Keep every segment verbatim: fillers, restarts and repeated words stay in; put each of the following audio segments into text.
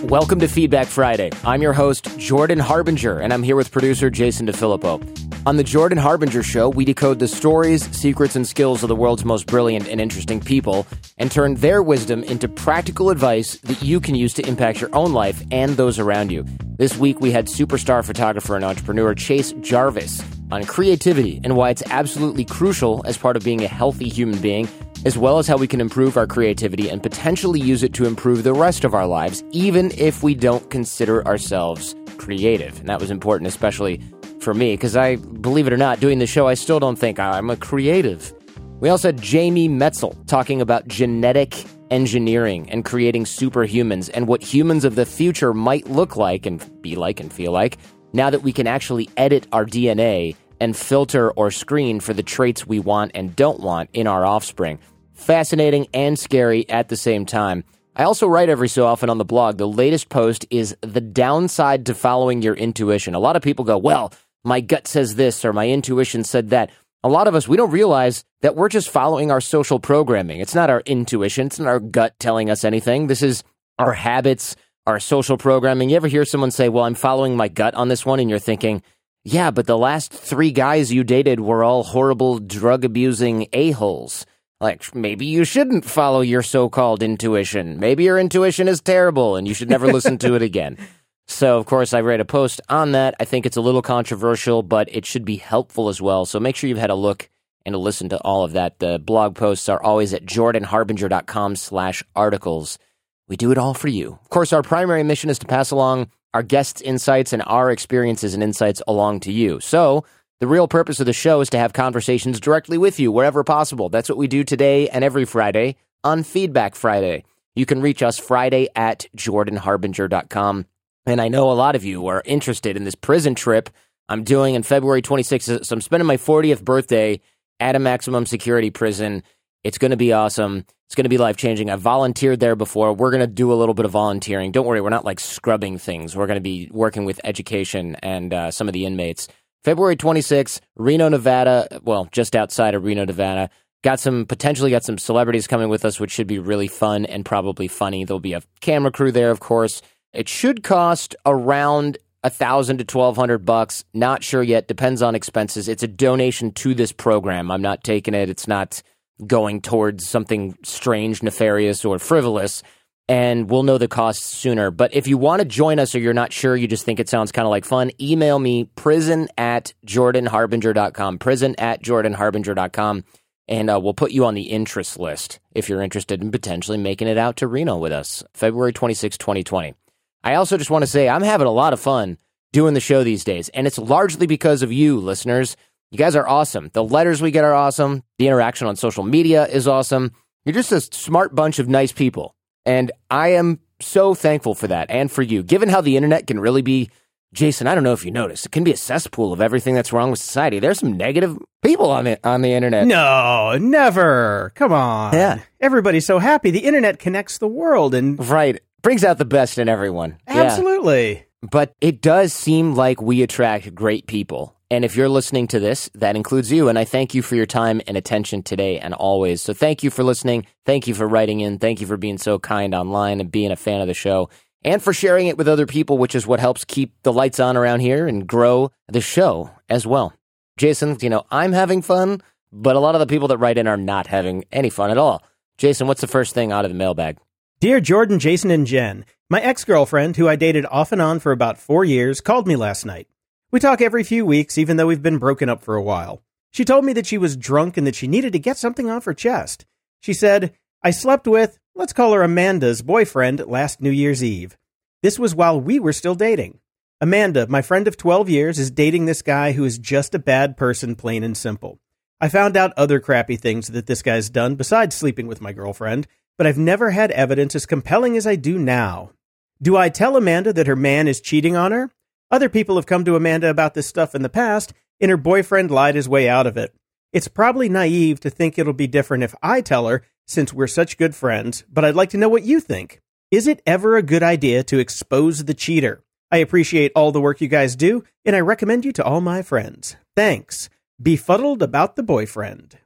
Welcome to Feedback Friday. I'm your host, Jordan Harbinger, and I'm here with producer Jason DeFilippo. On the Jordan Harbinger Show, we decode the stories, secrets, and skills of the world's most brilliant and interesting people and turn their wisdom into practical advice that you can use to impact your own life and those around you. This week, we had superstar photographer and entrepreneur Chase Jarvis on creativity and why it's absolutely crucial as part of being a healthy human being, as well as how we can improve our creativity and potentially use it to improve the rest of our lives, even if we don't consider ourselves creative. And that was important, especially for me, because I, believe it or not, doing the show, I still don't think I'm a creative. We also had Jamie Metzl talking about genetic engineering and creating superhumans and what humans of the future might look like and be like and feel like now that we can actually edit our D N A and filter or screen for the traits we want and don't want in our offspring. Fascinating and scary at the same time. I also write every so often on the blog. The latest post is the downside to following your intuition. A lot of people go, well, my gut says this or my intuition said that. A lot of us, we don't realize that we're just following our social programming. It's not our intuition. It's not our gut telling us anything. This is our habits, our social programming. You ever hear someone say, well, I'm following my gut on this one, and you're thinking, yeah, but the last three guys you dated were all horrible, drug-abusing a-holes. Like, maybe you shouldn't follow your so-called intuition. Maybe your intuition is terrible, and you should never listen to it again. So, of course, I read a post on that. I think it's a little controversial, but it should be helpful as well. So make sure you've had a look and to listen to all of that. The blog posts are always at jordanharbinger.com slash articles. We do it all for you. Of course, our primary mission is to pass along our guests' insights and our experiences and insights along to you. So the real purpose of the show is to have conversations directly with you wherever possible. That's what we do today and every Friday on Feedback Friday. You can reach us Friday at jordan harbinger dot com. And I know a lot of you are interested in this prison trip I'm doing on February twenty-sixth. So I'm spending my fortieth birthday at a maximum security prison. It's going to be awesome. It's going to be life-changing. I've volunteered there before. We're going to do a little bit of volunteering. Don't worry, we're not like scrubbing things. We're going to be working with education and uh, some of the inmates. February twenty-sixth, Reno, Nevada. Well, just outside of Reno, Nevada. Got some, potentially got some celebrities coming with us, which should be really fun and probably funny. There'll be a camera crew there, of course. It should cost around a thousand to twelve hundred bucks. Not sure yet. Depends on expenses. It's a donation to this program. I'm not taking it. It's not going towards something strange, nefarious, or frivolous. And we'll know the costs sooner. But if you want to join us or you're not sure, you just think it sounds kind of like fun, email me prison at jordan harbinger dot com. Prison at jordan harbinger dot com. And uh, we'll put you on the interest list if you're interested in potentially making it out to Reno with us. February twenty-sixth, twenty twenty. I also just want to say I'm having a lot of fun doing the show these days, and it's largely because of you, listeners. You guys are awesome. The letters we get are awesome. The interaction on social media is awesome. You're just a smart bunch of nice people, and I am so thankful for that and for you. Given how the internet can really be, Jason, I don't know if you noticed, it can be a cesspool of everything that's wrong with society. There's some negative people on the, on the internet. No, never. Come on. Yeah. Everybody's so happy. The internet connects the world. and Right. Brings out the best in everyone. Absolutely. Yeah. But it does seem like we attract great people. And if you're listening to this, that includes you. And I thank you for your time and attention today and always. So thank you for listening. Thank you for writing in. Thank you for being so kind online and being a fan of the show. And for sharing it with other people, which is what helps keep the lights on around here and grow the show as well. Jason, you know, I'm having fun, but a lot of the people that write in are not having any fun at all. Jason, what's the first thing out of the mailbag? Dear Jordan, Jason, and Jen, my ex-girlfriend, who I dated off and on for about four years, called me last night. We talk every few weeks, even though we've been broken up for a while. She told me that she was drunk and that she needed to get something off her chest. She said, I slept with, let's call her Amanda's boyfriend last New Year's Eve. This was while we were still dating. Amanda, my friend of twelve years, is dating this guy who is just a bad person, plain and simple. I found out other crappy things that this guy's done besides sleeping with my girlfriend, but I've never had evidence as compelling as I do now. Do I tell Amanda that her man is cheating on her? Other people have come to Amanda about this stuff in the past, and her boyfriend lied his way out of it. It's probably naive to think it'll be different if I tell her, since we're such good friends, but I'd like to know what you think. Is it ever a good idea to expose the cheater? I appreciate all the work you guys do, and I recommend you to all my friends. Thanks. Befuddled about the boyfriend.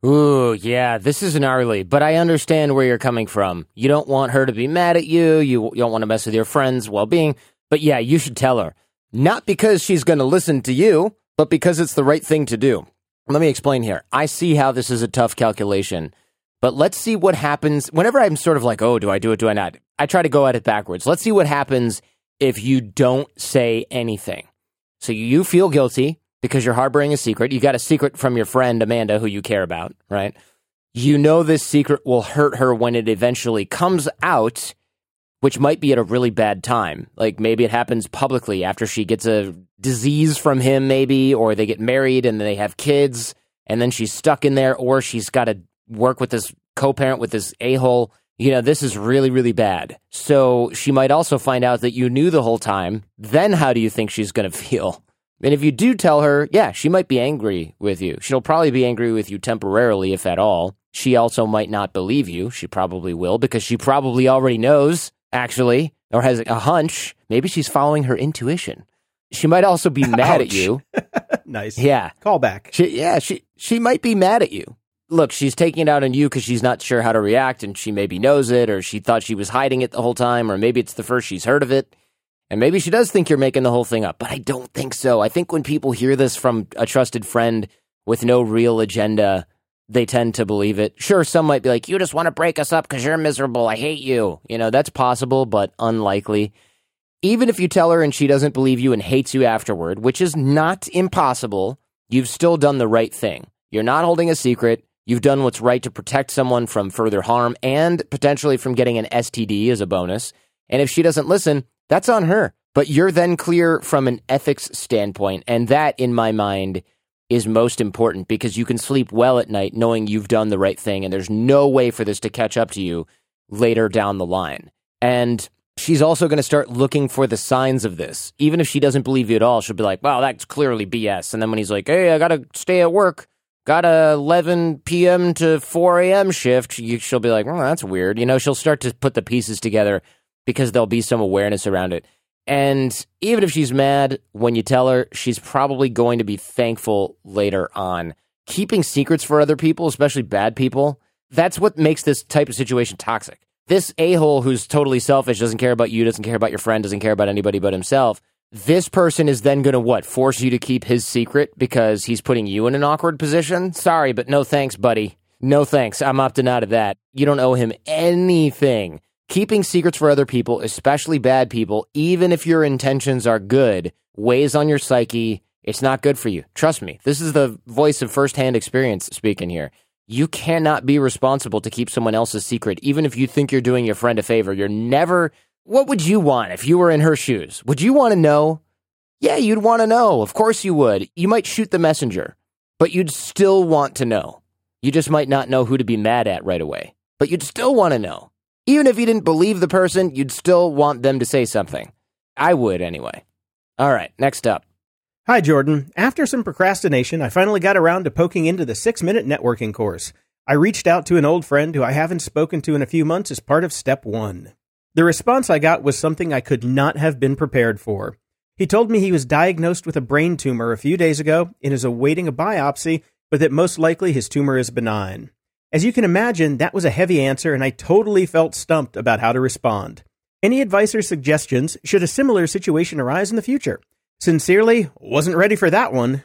Ooh, yeah, this is gnarly, but I understand where you're coming from. You don't want her to be mad at you. You, you don't want to mess with your friend's well-being. But yeah, you should tell her. Not because she's going to listen to you, but because it's the right thing to do. Let me explain here. I see how this is a tough calculation, but let's see what happens. Whenever I'm sort of like, oh, do I do it, do I not? I try to go at it backwards. Let's see what happens if you don't say anything. So you feel guilty because you're harboring a secret. You got a secret from your friend, Amanda, who you care about, right? You know this secret will hurt her when it eventually comes out, which might be at a really bad time. Like maybe it happens publicly after she gets a disease from him, maybe, or they get married and they have kids, and then she's stuck in there, or she's got to work with this co-parent with this a-hole. You know, this is really, really bad. So she might also find out that you knew the whole time. Then how do you think she's going to feel? And if you do tell her, yeah, she might be angry with you. She'll probably be angry with you temporarily, if at all. She also might not believe you. She probably will, because she probably already knows, actually, or has a hunch. Maybe she's following her intuition. She might also be mad Ouch. at you. Nice. Yeah. Call back. She, yeah, she, she might be mad at you. Look, she's taking it out on you because she's not sure how to react, and she maybe knows it, or she thought she was hiding it the whole time, or maybe it's the first she's heard of it. And maybe she does think you're making the whole thing up, but I don't think so. I think when people hear this from a trusted friend with no real agenda, they tend to believe it. Sure, some might be like, you just want to break us up because you're miserable. I hate you. You know, that's possible, but unlikely. Even if you tell her and she doesn't believe you and hates you afterward, which is not impossible, you've still done the right thing. You're not holding a secret. You've done what's right to protect someone from further harm and potentially from getting an S T D as a bonus. And if she doesn't listen, that's on her. But you're then clear from an ethics standpoint. And that, in my mind, is most important, because you can sleep well at night knowing you've done the right thing. And there's no way for this to catch up to you later down the line. And she's also going to start looking for the signs of this. Even if she doesn't believe you at all, she'll be like, well, that's clearly B S. And then when he's like, hey, I got to stay at work, got a eleven p.m. to four a.m. shift, you, she'll be like, well, that's weird. You know, she'll start to put the pieces together because there'll be some awareness around it. And even if she's mad when you tell her, she's probably going to be thankful later on. Keeping secrets for other people, especially bad people, that's what makes this type of situation toxic. This a-hole who's totally selfish, doesn't care about you, doesn't care about your friend, doesn't care about anybody but himself, this person is then going to, what, force you to keep his secret because he's putting you in an awkward position? Sorry, but no thanks, buddy. No thanks. I'm opting out of that. You don't owe him anything. Keeping secrets for other people, especially bad people, even if your intentions are good, weighs on your psyche. It's not good for you. Trust me. This is the voice of firsthand experience speaking here. You cannot be responsible to keep someone else's secret, even if you think you're doing your friend a favor. You're never... What would you want if you were in her shoes? Would you want to know? Yeah, you'd want to know. Of course you would. You might shoot the messenger, but you'd still want to know. You just might not know who to be mad at right away, but you'd still want to know. Even if you didn't believe the person, you'd still want them to say something. I would anyway. All right, next up. Hi, Jordan. After some procrastination, I finally got around to poking into the six-minute networking course. I reached out to an old friend who I haven't spoken to in a few months as part of step one. The response I got was something I could not have been prepared for. He told me he was diagnosed with a brain tumor a few days ago and is awaiting a biopsy, but that most likely his tumor is benign. As you can imagine, that was a heavy answer, and I totally felt stumped about how to respond. Any advice or suggestions should a similar situation arise in the future? Sincerely, wasn't ready for that one.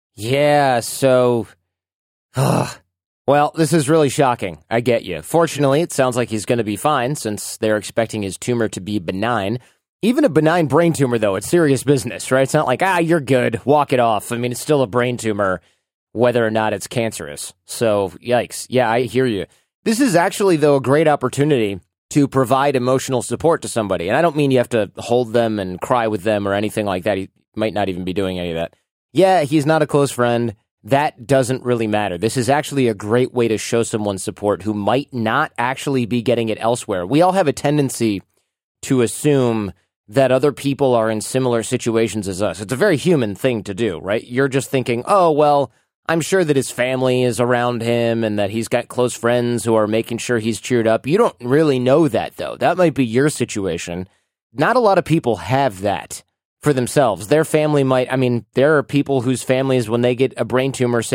Yeah, so... Well, this is really shocking. I get you. Fortunately, it sounds like he's going to be fine, since they're expecting his tumor to be benign. Even a benign brain tumor, though, it's serious business, right? It's not like, ah, you're good, walk it off. I mean, it's still a brain tumor, whether or not it's cancerous. So, yikes. Yeah, I hear you. This is actually, though, a great opportunity to provide emotional support to somebody. And I don't mean you have to hold them and cry with them or anything like that. He might not even be doing any of that. Yeah, he's not a close friend. That doesn't really matter. This is actually a great way to show someone support who might not actually be getting it elsewhere. We all have a tendency to assume that other people are in similar situations as us. It's a very human thing to do, right? You're just thinking, oh, well, I'm sure that his family is around him and that he's got close friends who are making sure he's cheered up. You don't really know that, though. That might be your situation. Not a lot of people have that for themselves. Their family might, I mean, there are people whose families, when they get a brain tumor, say,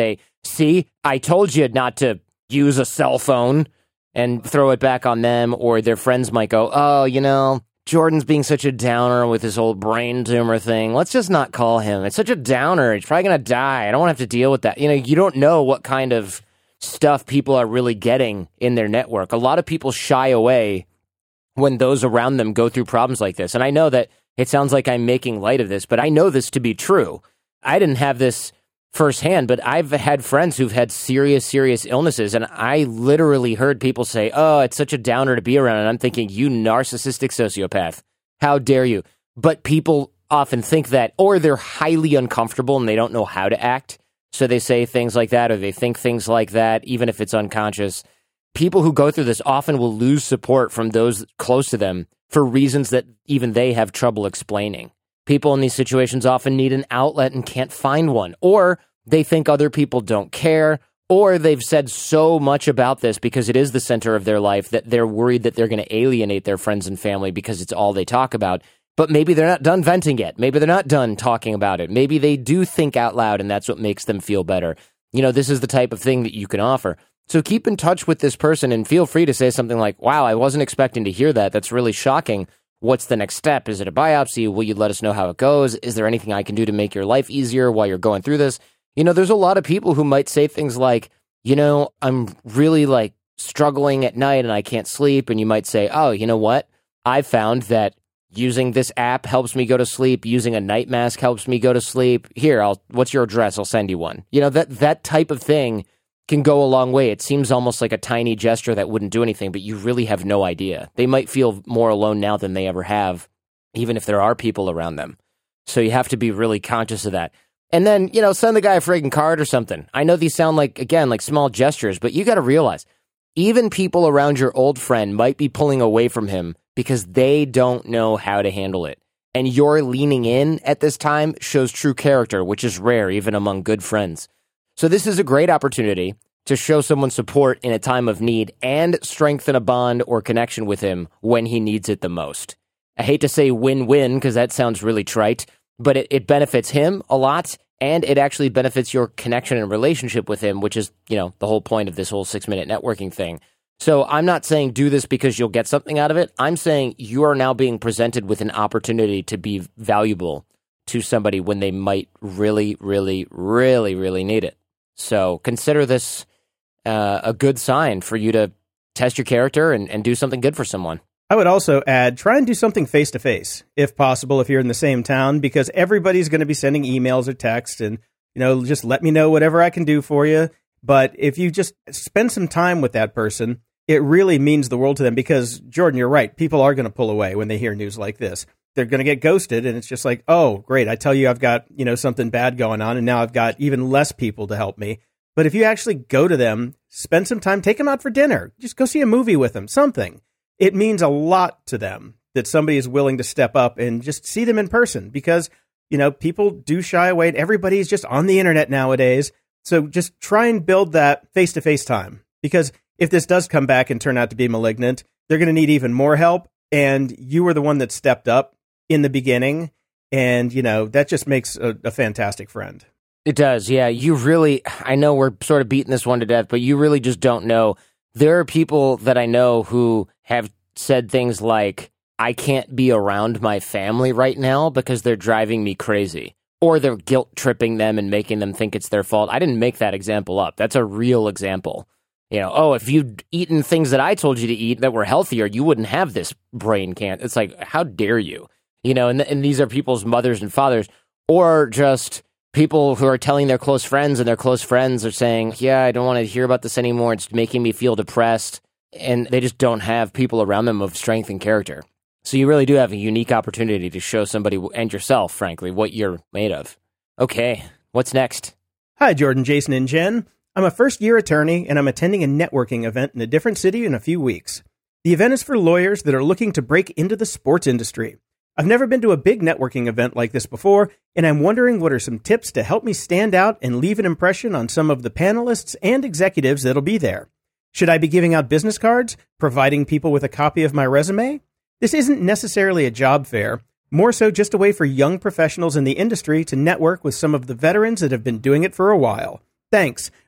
see, I told you not to use a cell phone, and throw it back on them. Or their friends might go, oh, you know, Jordan's being such a downer with his whole brain tumor thing. Let's just not call him. It's such a downer. He's probably going to die. I don't want to have to deal with that. You know, you don't know what kind of stuff people are really getting in their network. A lot of people shy away when those around them go through problems like this. And I know that it sounds like I'm making light of this, but I know this to be true. I didn't have this firsthand, but I've had friends who've had serious, serious illnesses, and I literally heard people say, oh, it's such a downer to be around, and I'm thinking, you narcissistic sociopath, how dare you? But people often think that, or they're highly uncomfortable and they don't know how to act, so they say things like that, or they think things like that, even if it's unconscious. People who go through this often will lose support from those close to them for reasons that even they have trouble explaining. People in these situations often need an outlet and can't find one, or they think other people don't care, or they've said so much about this because it is the center of their life that they're worried that they're going to alienate their friends and family because it's all they talk about. But maybe they're not done venting yet. Maybe they're not done talking about it. Maybe they do think out loud and that's what makes them feel better. You know, this is the type of thing that you can offer. So keep in touch with this person and feel free to say something like, wow, I wasn't expecting to hear that. That's really shocking. What's the next step? Is it a biopsy? Will you let us know how it goes? Is there anything I can do to make your life easier while you're going through this? You know, there's a lot of people who might say things like, you know, I'm really like struggling at night and I can't sleep. And you might say, oh, you know what? I've found that using this app helps me go to sleep. Using a night mask helps me go to sleep. Here, I'll, what's your address? I'll send you one. You know, that, that type of thing can go a long way. It seems almost like a tiny gesture that wouldn't do anything, but you really have no idea. They might feel more alone now than they ever have, even if there are people around them. So you have to be really conscious of that. And then, you know, send the guy a friggin' card or something. I know these sound like, again, like small gestures, but you got to realize, even people around your old friend might be pulling away from him because they don't know how to handle it. And your leaning in at this time shows true character, which is rare even among good friends. So this is a great opportunity to show someone support in a time of need and strengthen a bond or connection with him when he needs it the most. I hate to say win-win because that sounds really trite, but it, it benefits him a lot, and it actually benefits your connection and relationship with him, which is, you know, the whole point of this whole six-minute networking thing. So I'm not saying do this because you'll get something out of it. I'm saying you are now being presented with an opportunity to be valuable to somebody when they might really, really, really, really need it. So consider this uh, a good sign for you to test your character and, and do something good for someone. I would also add, try and do something face-to-face, if possible, if you're in the same town, because everybody's going to be sending emails or text and, you know, just let me know whatever I can do for you. But if you just spend some time with that person, it really means the world to them because, Jordan, you're right. People are going to pull away when they hear news like this. They're going to get ghosted, and it's just like, oh, great, I tell you I've got, you know, something bad going on, and now I've got even less people to help me. But if you actually go to them, spend some time, take them out for dinner, just go see a movie with them, something. It means a lot to them that somebody is willing to step up and just see them in person because, you know, people do shy away. Everybody's just on the internet nowadays. So just try and build that face-to-face time because if this does come back and turn out to be malignant, they're going to need even more help. And you were the one that stepped up in the beginning. And, you know, that just makes a, a fantastic friend. It does. Yeah. You really, I know we're sort of beating this one to death, but you really just don't know. There are people that I know who have said things like, I can't be around my family right now because they're driving me crazy. Or they're guilt tripping them and making them think it's their fault. I didn't make that example up. That's a real example. You know, oh, if you'd eaten things that I told you to eat that were healthier, you wouldn't have this brain cancer. It's like, how dare you? You know, and, and these are people's mothers and fathers, or just people who are telling their close friends, and their close friends are saying, yeah, I don't want to hear about this anymore. It's making me feel depressed. And they just don't have people around them of strength and character. So you really do have a unique opportunity to show somebody, and yourself, frankly, what you're made of. Okay, what's next? Hi, Jordan, Jason, and Jen. I'm a first-year attorney, and I'm attending a networking event in a different city in a few weeks. The event is for lawyers that are looking to break into the sports industry. I've never been to a big networking event like this before, and I'm wondering what are some tips to help me stand out and leave an impression on some of the panelists and executives that'll be there. Should I be giving out business cards, providing people with a copy of my resume? This isn't necessarily a job fair, more so just a way for young professionals in the industry to network with some of the veterans that have been doing it for a while. Thanks.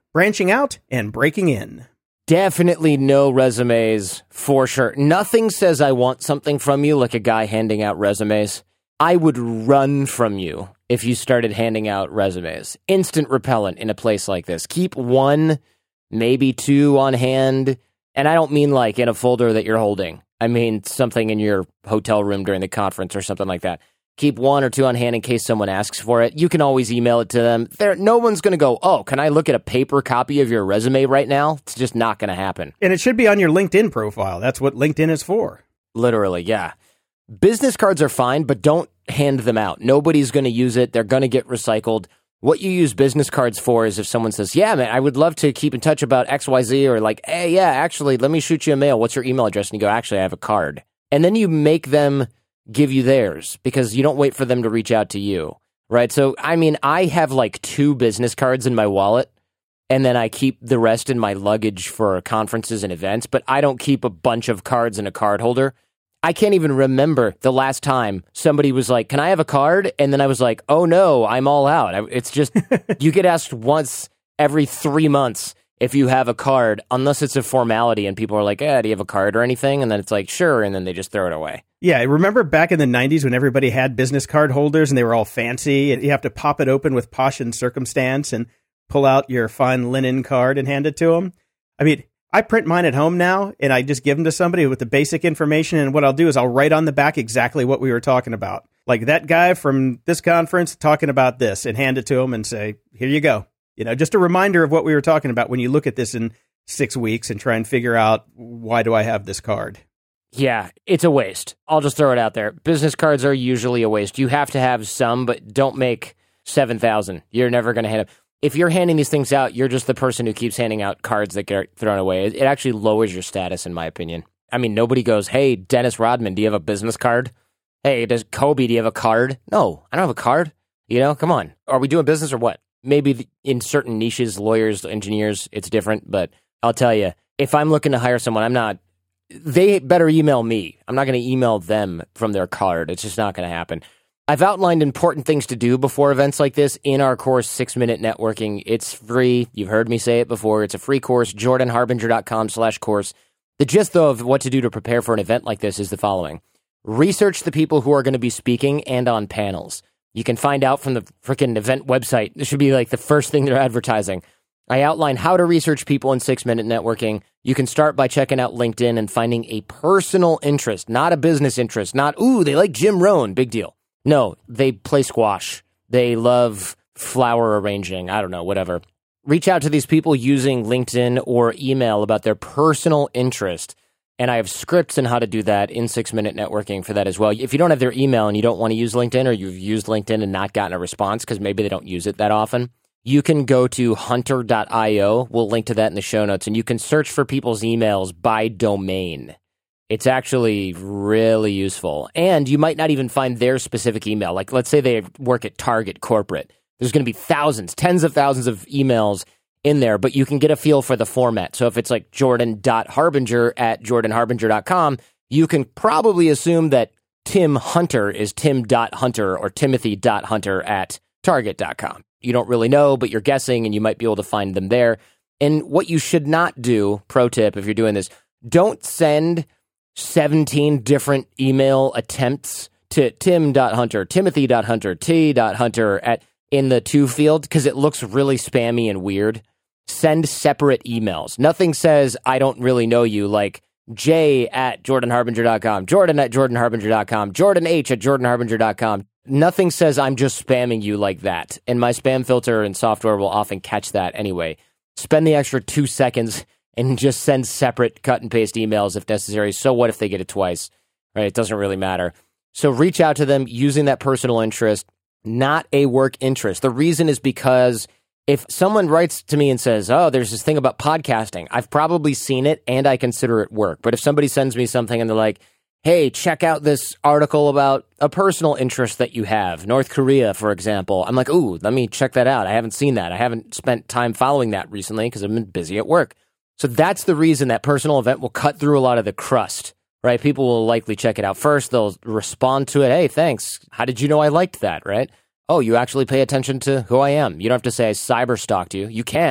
branching out and breaking in. Definitely no resumes, for sure. Nothing says I want something from you like a guy handing out resumes. I would run from you if you started handing out resumes. Instant repellent in a place like this. Keep one, maybe two on hand. And I don't mean like in a folder that you're holding. I mean something in your hotel room during the conference or something like that. Keep one or two on hand in case someone asks for it. You can always email it to them. There, no one's going to go, oh, can I look at a paper copy of your resume right now? It's just not going to happen. And it should be on your LinkedIn profile. That's what LinkedIn is for. Literally, yeah. Business cards are fine, but don't hand them out. Nobody's going to use it. They're going to get recycled. What you use business cards for is if someone says, yeah, man, I would love to keep in touch about X Y Z, or like, hey, yeah, actually, let me shoot you a mail. What's your email address? And you go, actually, I have a card. And then you make them give you theirs because you don't wait for them to reach out to you, right? So, I mean, I have like two business cards in my wallet, and then I keep the rest in my luggage for conferences and events, but I don't keep a bunch of cards in a card holder. I can't even remember the last time somebody was like, can I have a card? And then I was like, oh no, I'm all out. It's just, you get asked once every three months if you have a card, unless it's a formality and people are like, eh, do you have a card or anything? And then it's like, sure. And then they just throw it away. Yeah, I remember back in the nineties when everybody had business card holders and they were all fancy, and you have to pop it open with posh and circumstance and pull out your fine linen card and hand it to them. I mean, I print mine at home now, and I just give them to somebody with the basic information, and what I'll do is I'll write on the back exactly what we were talking about. Like that guy from this conference talking about this, and hand it to him and say, here you go. You know, just a reminder of what we were talking about when you look at this in six weeks and try and figure out, why do I have this card? Yeah, it's a waste. I'll just throw it out there. Business cards are usually a waste. You have to have some, but don't make seven thousand. You're never going to hand them. If you're handing these things out, you're just the person who keeps handing out cards that get thrown away. It actually lowers your status, in my opinion. I mean, nobody goes, hey, Dennis Rodman, do you have a business card? Hey, does Kobe, do you have a card? No, I don't have a card. You know, come on. Are we doing business or what? Maybe in certain niches, lawyers, engineers, it's different. But I'll tell you, if I'm looking to hire someone, I'm not, they better email me. I'm not going to email them from their card. It's just not going to happen. I've outlined important things to do before events like this in our course, Six Minute Networking. It's free. You've heard me say it before. It's a free course, jordanharbinger.com slash course. The gist, though, of what to do to prepare for an event like this is the following. Research the people who are going to be speaking and on panels. You can find out from the freaking event website. This should be like the first thing they're advertising. I outline how to research people in Six Minute Networking. You can start by checking out LinkedIn and finding a personal interest, not a business interest. Not, ooh, they like Jim Rohn. Big deal. No, they play squash. They love flower arranging. I don't know, whatever. Reach out to these people using LinkedIn or email about their personal interest. And I have scripts on how to do that in Six Minute Networking for that as well. If you don't have their email and you don't want to use LinkedIn, or you've used LinkedIn and not gotten a response because maybe they don't use it that often, you can go to hunter dot io. We'll link to that in the show notes. And you can search for people's emails by domain. It's actually really useful. And you might not even find their specific email. Like, let's say they work at Target Corporate. There's going to be thousands, tens of thousands of emails in there, but you can get a feel for the format. So if it's like jordan.harbinger at jordan harbinger dot com, you can probably assume that Tim Hunter is tim.hunter or timothy.hunter at target dot com. You don't really know, but you're guessing, and you might be able to find them there. And what you should not do, pro tip if you're doing this, don't send seventeen different email attempts to tim.hunter, timothy.hunter, t.hunter at in the to field, because it looks really spammy and weird. Send separate emails. Nothing says, I don't really know you, like j at jordan harbinger dot com, jordan at jordan harbinger dot com, jordan h at jordan harbinger dot com. Nothing says I'm just spamming you like that. And my spam filter and software will often catch that anyway. Spend the extra two seconds and just send separate cut and paste emails if necessary. So what if they get it twice, right? It doesn't really matter. So reach out to them using that personal interest, not a work interest. The reason is because if someone writes to me and says, oh, there's this thing about podcasting, I've probably seen it and I consider it work. But if somebody sends me something and they're like, hey, check out this article about a personal interest that you have, North Korea, for example, I'm like, ooh, let me check that out. I haven't seen that. I haven't spent time following that recently because I've been busy at work. So that's the reason that personal event will cut through a lot of the crust, right? People will likely check it out first. They'll respond to it. Hey, thanks. How did you know I liked that, right? Oh, you actually pay attention to who I am. You don't have to say I cyber stalked you. You can,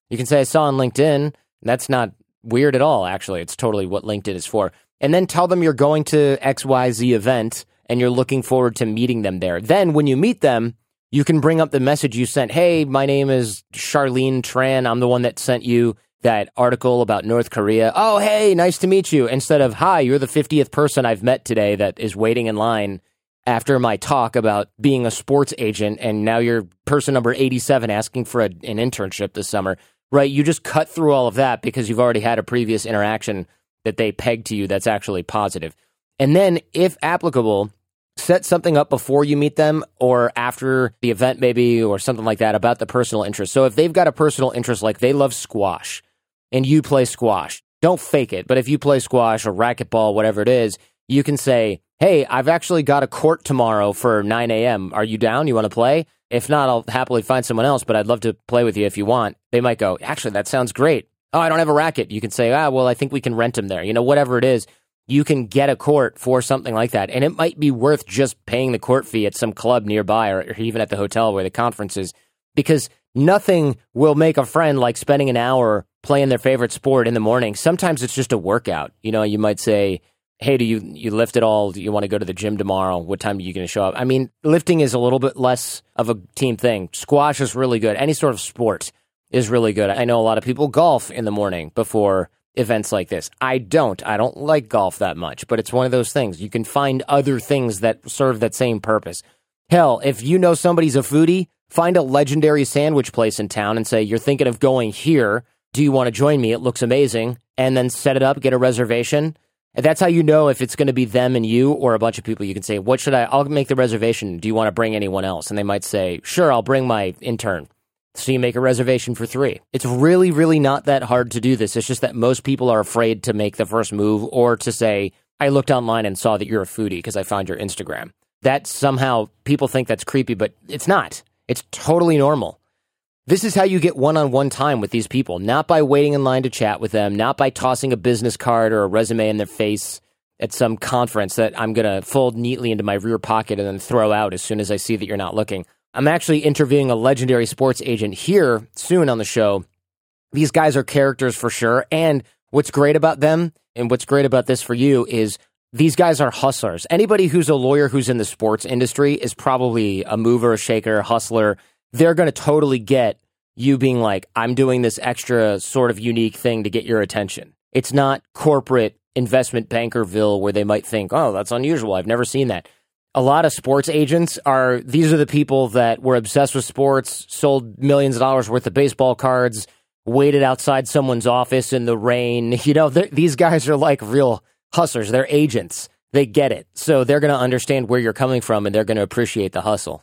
You can say, I saw on LinkedIn. That's not weird at all, actually. It's totally what LinkedIn is for. And then tell them you're going to X Y Z event and you're looking forward to meeting them there. Then when you meet them, you can bring up the message you sent. Hey, my name is Charlene Tran. I'm the one that sent you that article about North Korea. Oh, hey, nice to meet you. Instead of, hi, you're the fiftieth person I've met today that is waiting in line after my talk about being a sports agent, and now you're person number eighty-seven asking for a, an internship this summer, right? You just cut through all of that because you've already had a previous interaction that they pegged to you that's actually positive. And then, if applicable, set something up before you meet them or after the event maybe or something like that about the personal interest. So if they've got a personal interest, like they love squash and you play squash, don't fake it. But if you play squash or racquetball, whatever it is, you can say, hey, I've actually got a court tomorrow for nine a.m. Are you down? You want to play? If not, I'll happily find someone else, but I'd love to play with you if you want. They might go, actually, that sounds great. Oh, I don't have a racket. You can say, ah, well, I think we can rent them there. You know, whatever it is, you can get a court for something like that. And it might be worth just paying the court fee at some club nearby or, or even at the hotel where the conference is, because nothing will make a friend like spending an hour playing their favorite sport in the morning. Sometimes it's just a workout. You know, you might say, hey, do you, you lift at all? Do you want to go to the gym tomorrow? What time are you going to show up? I mean, lifting is a little bit less of a team thing. Squash is really good. Any sort of sport is really good. I know a lot of people golf in the morning before events like this. I don't. I don't like golf that much, but it's one of those things. You can find other things that serve that same purpose. Hell, if you know somebody's a foodie, find a legendary sandwich place in town and say, you're thinking of going here. Do you want to join me? It looks amazing. And then set it up, get a reservation. And that's how you know if it's going to be them and you or a bunch of people. You can say, what should I, I'll make the reservation. Do you want to bring anyone else? And they might say, sure, I'll bring my intern. So you make a reservation for three. It's really, really not that hard to do this. It's just that most people are afraid to make the first move or to say, I looked online and saw that you're a foodie because I found your Instagram. That somehow people think that's creepy, but it's not. It's totally normal. This is how you get one-on-one time with these people, not by waiting in line to chat with them, not by tossing a business card or a resume in their face at some conference that I'm going to fold neatly into my rear pocket and then throw out as soon as I see that you're not looking. I'm actually interviewing a legendary sports agent here soon on the show. These guys are characters for sure. And what's great about them and what's great about this for you is these guys are hustlers. Anybody who's a lawyer who's in the sports industry is probably a mover, a shaker, a hustler. They're going to totally get you being like, I'm doing this extra sort of unique thing to get your attention. It's not corporate investment bankerville where they might think, oh, that's unusual. I've never seen that. A lot of sports agents are, these are the people that were obsessed with sports, sold millions of dollars worth of baseball cards, waited outside someone's office in the rain. You know, these guys are like real hustlers. They're agents. They get it. So they're going to understand where you're coming from and they're going to appreciate the hustle.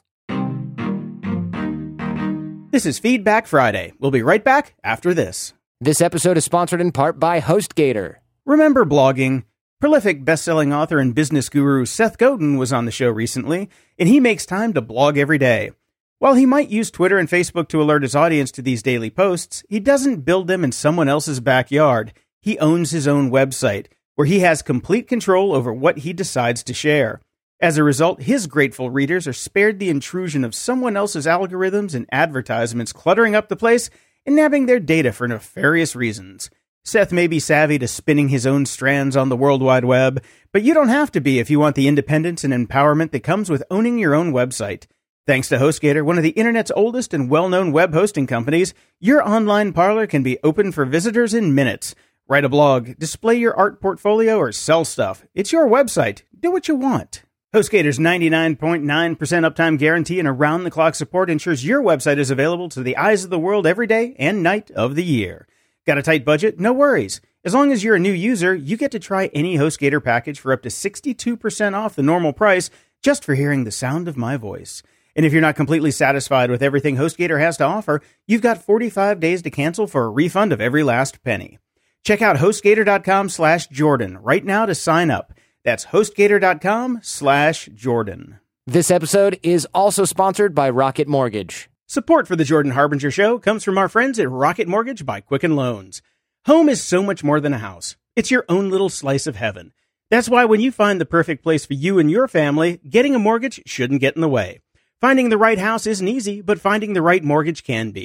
This is Feedback Friday. We'll be right back after this. This episode is sponsored in part by HostGator. Remember blogging? Prolific best-selling author and business guru Seth Godin was on the show recently, and he makes time to blog every day. While he might use Twitter and Facebook to alert his audience to these daily posts, he doesn't build them in someone else's backyard. He owns his own website, where he has complete control over what he decides to share. As a result, his grateful readers are spared the intrusion of someone else's algorithms and advertisements cluttering up the place and nabbing their data for nefarious reasons. Seth may be savvy to spinning his own strands on the World Wide Web, but you don't have to be if you want the independence and empowerment that comes with owning your own website. Thanks to HostGator, one of the internet's oldest and well-known web hosting companies, your online parlor can be open for visitors in minutes. Write a blog, display your art portfolio, or sell stuff. It's your website. Do what you want. HostGator's ninety-nine point nine percent uptime guarantee and around-the-clock support ensures your website is available to the eyes of the world every day and night of the year. Got a tight budget? No worries. As long as you're a new user, you get to try any HostGator package for up to sixty-two percent off the normal price just for hearing the sound of my voice. And if you're not completely satisfied with everything HostGator has to offer, you've got forty-five days to cancel for a refund of every last penny. Check out HostGator.com slash Jordan right now to sign up. That's HostGator.com slash Jordan. This episode is also sponsored by Rocket Mortgage. Support for the Jordan Harbinger Show comes from our friends at Rocket Mortgage by Quicken Loans. Home is so much more than a house. It's your own little slice of heaven. That's why when you find the perfect place for you and your family, getting a mortgage shouldn't get in the way. Finding the right house isn't easy, but finding the right mortgage can be.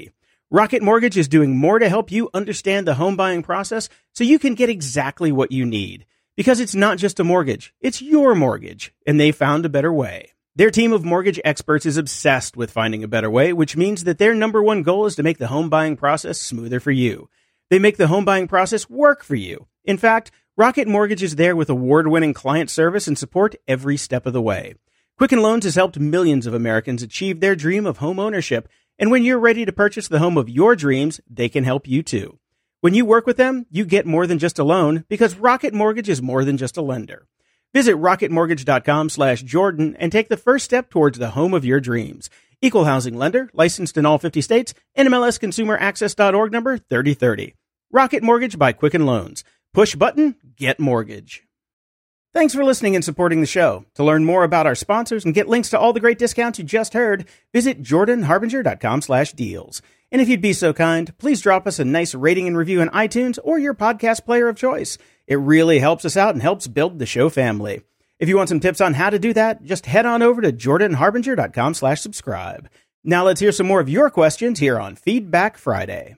Rocket Mortgage is doing more to help you understand the home buying process so you can get exactly what you need. Because it's not just a mortgage, it's your mortgage, and they found a better way. Their team of mortgage experts is obsessed with finding a better way, which means that their number one goal is to make the home buying process smoother for you. They make the home buying process work for you. In fact, Rocket Mortgage is there with award-winning client service and support every step of the way. Quicken Loans has helped millions of Americans achieve their dream of home ownership, and when you're ready to purchase the home of your dreams, they can help you too. When you work with them, you get more than just a loan because Rocket Mortgage is more than just a lender. Visit rocketmortgage.com slash Jordan and take the first step towards the home of your dreams. Equal housing lender, licensed in all fifty states, N M L S consumer access dot org number thirty thirty. Rocket Mortgage by Quicken Loans. Push button, get mortgage. Thanks for listening and supporting the show. To learn more about our sponsors and get links to all the great discounts you just heard, visit jordanharbinger.com slash deals. And if you'd be so kind, please drop us a nice rating and review on iTunes or your podcast player of choice. It really helps us out and helps build the show family. If you want some tips on how to do that, just head on over to jordanharbinger.com slash subscribe. Now let's hear some more of your questions here on Feedback Friday.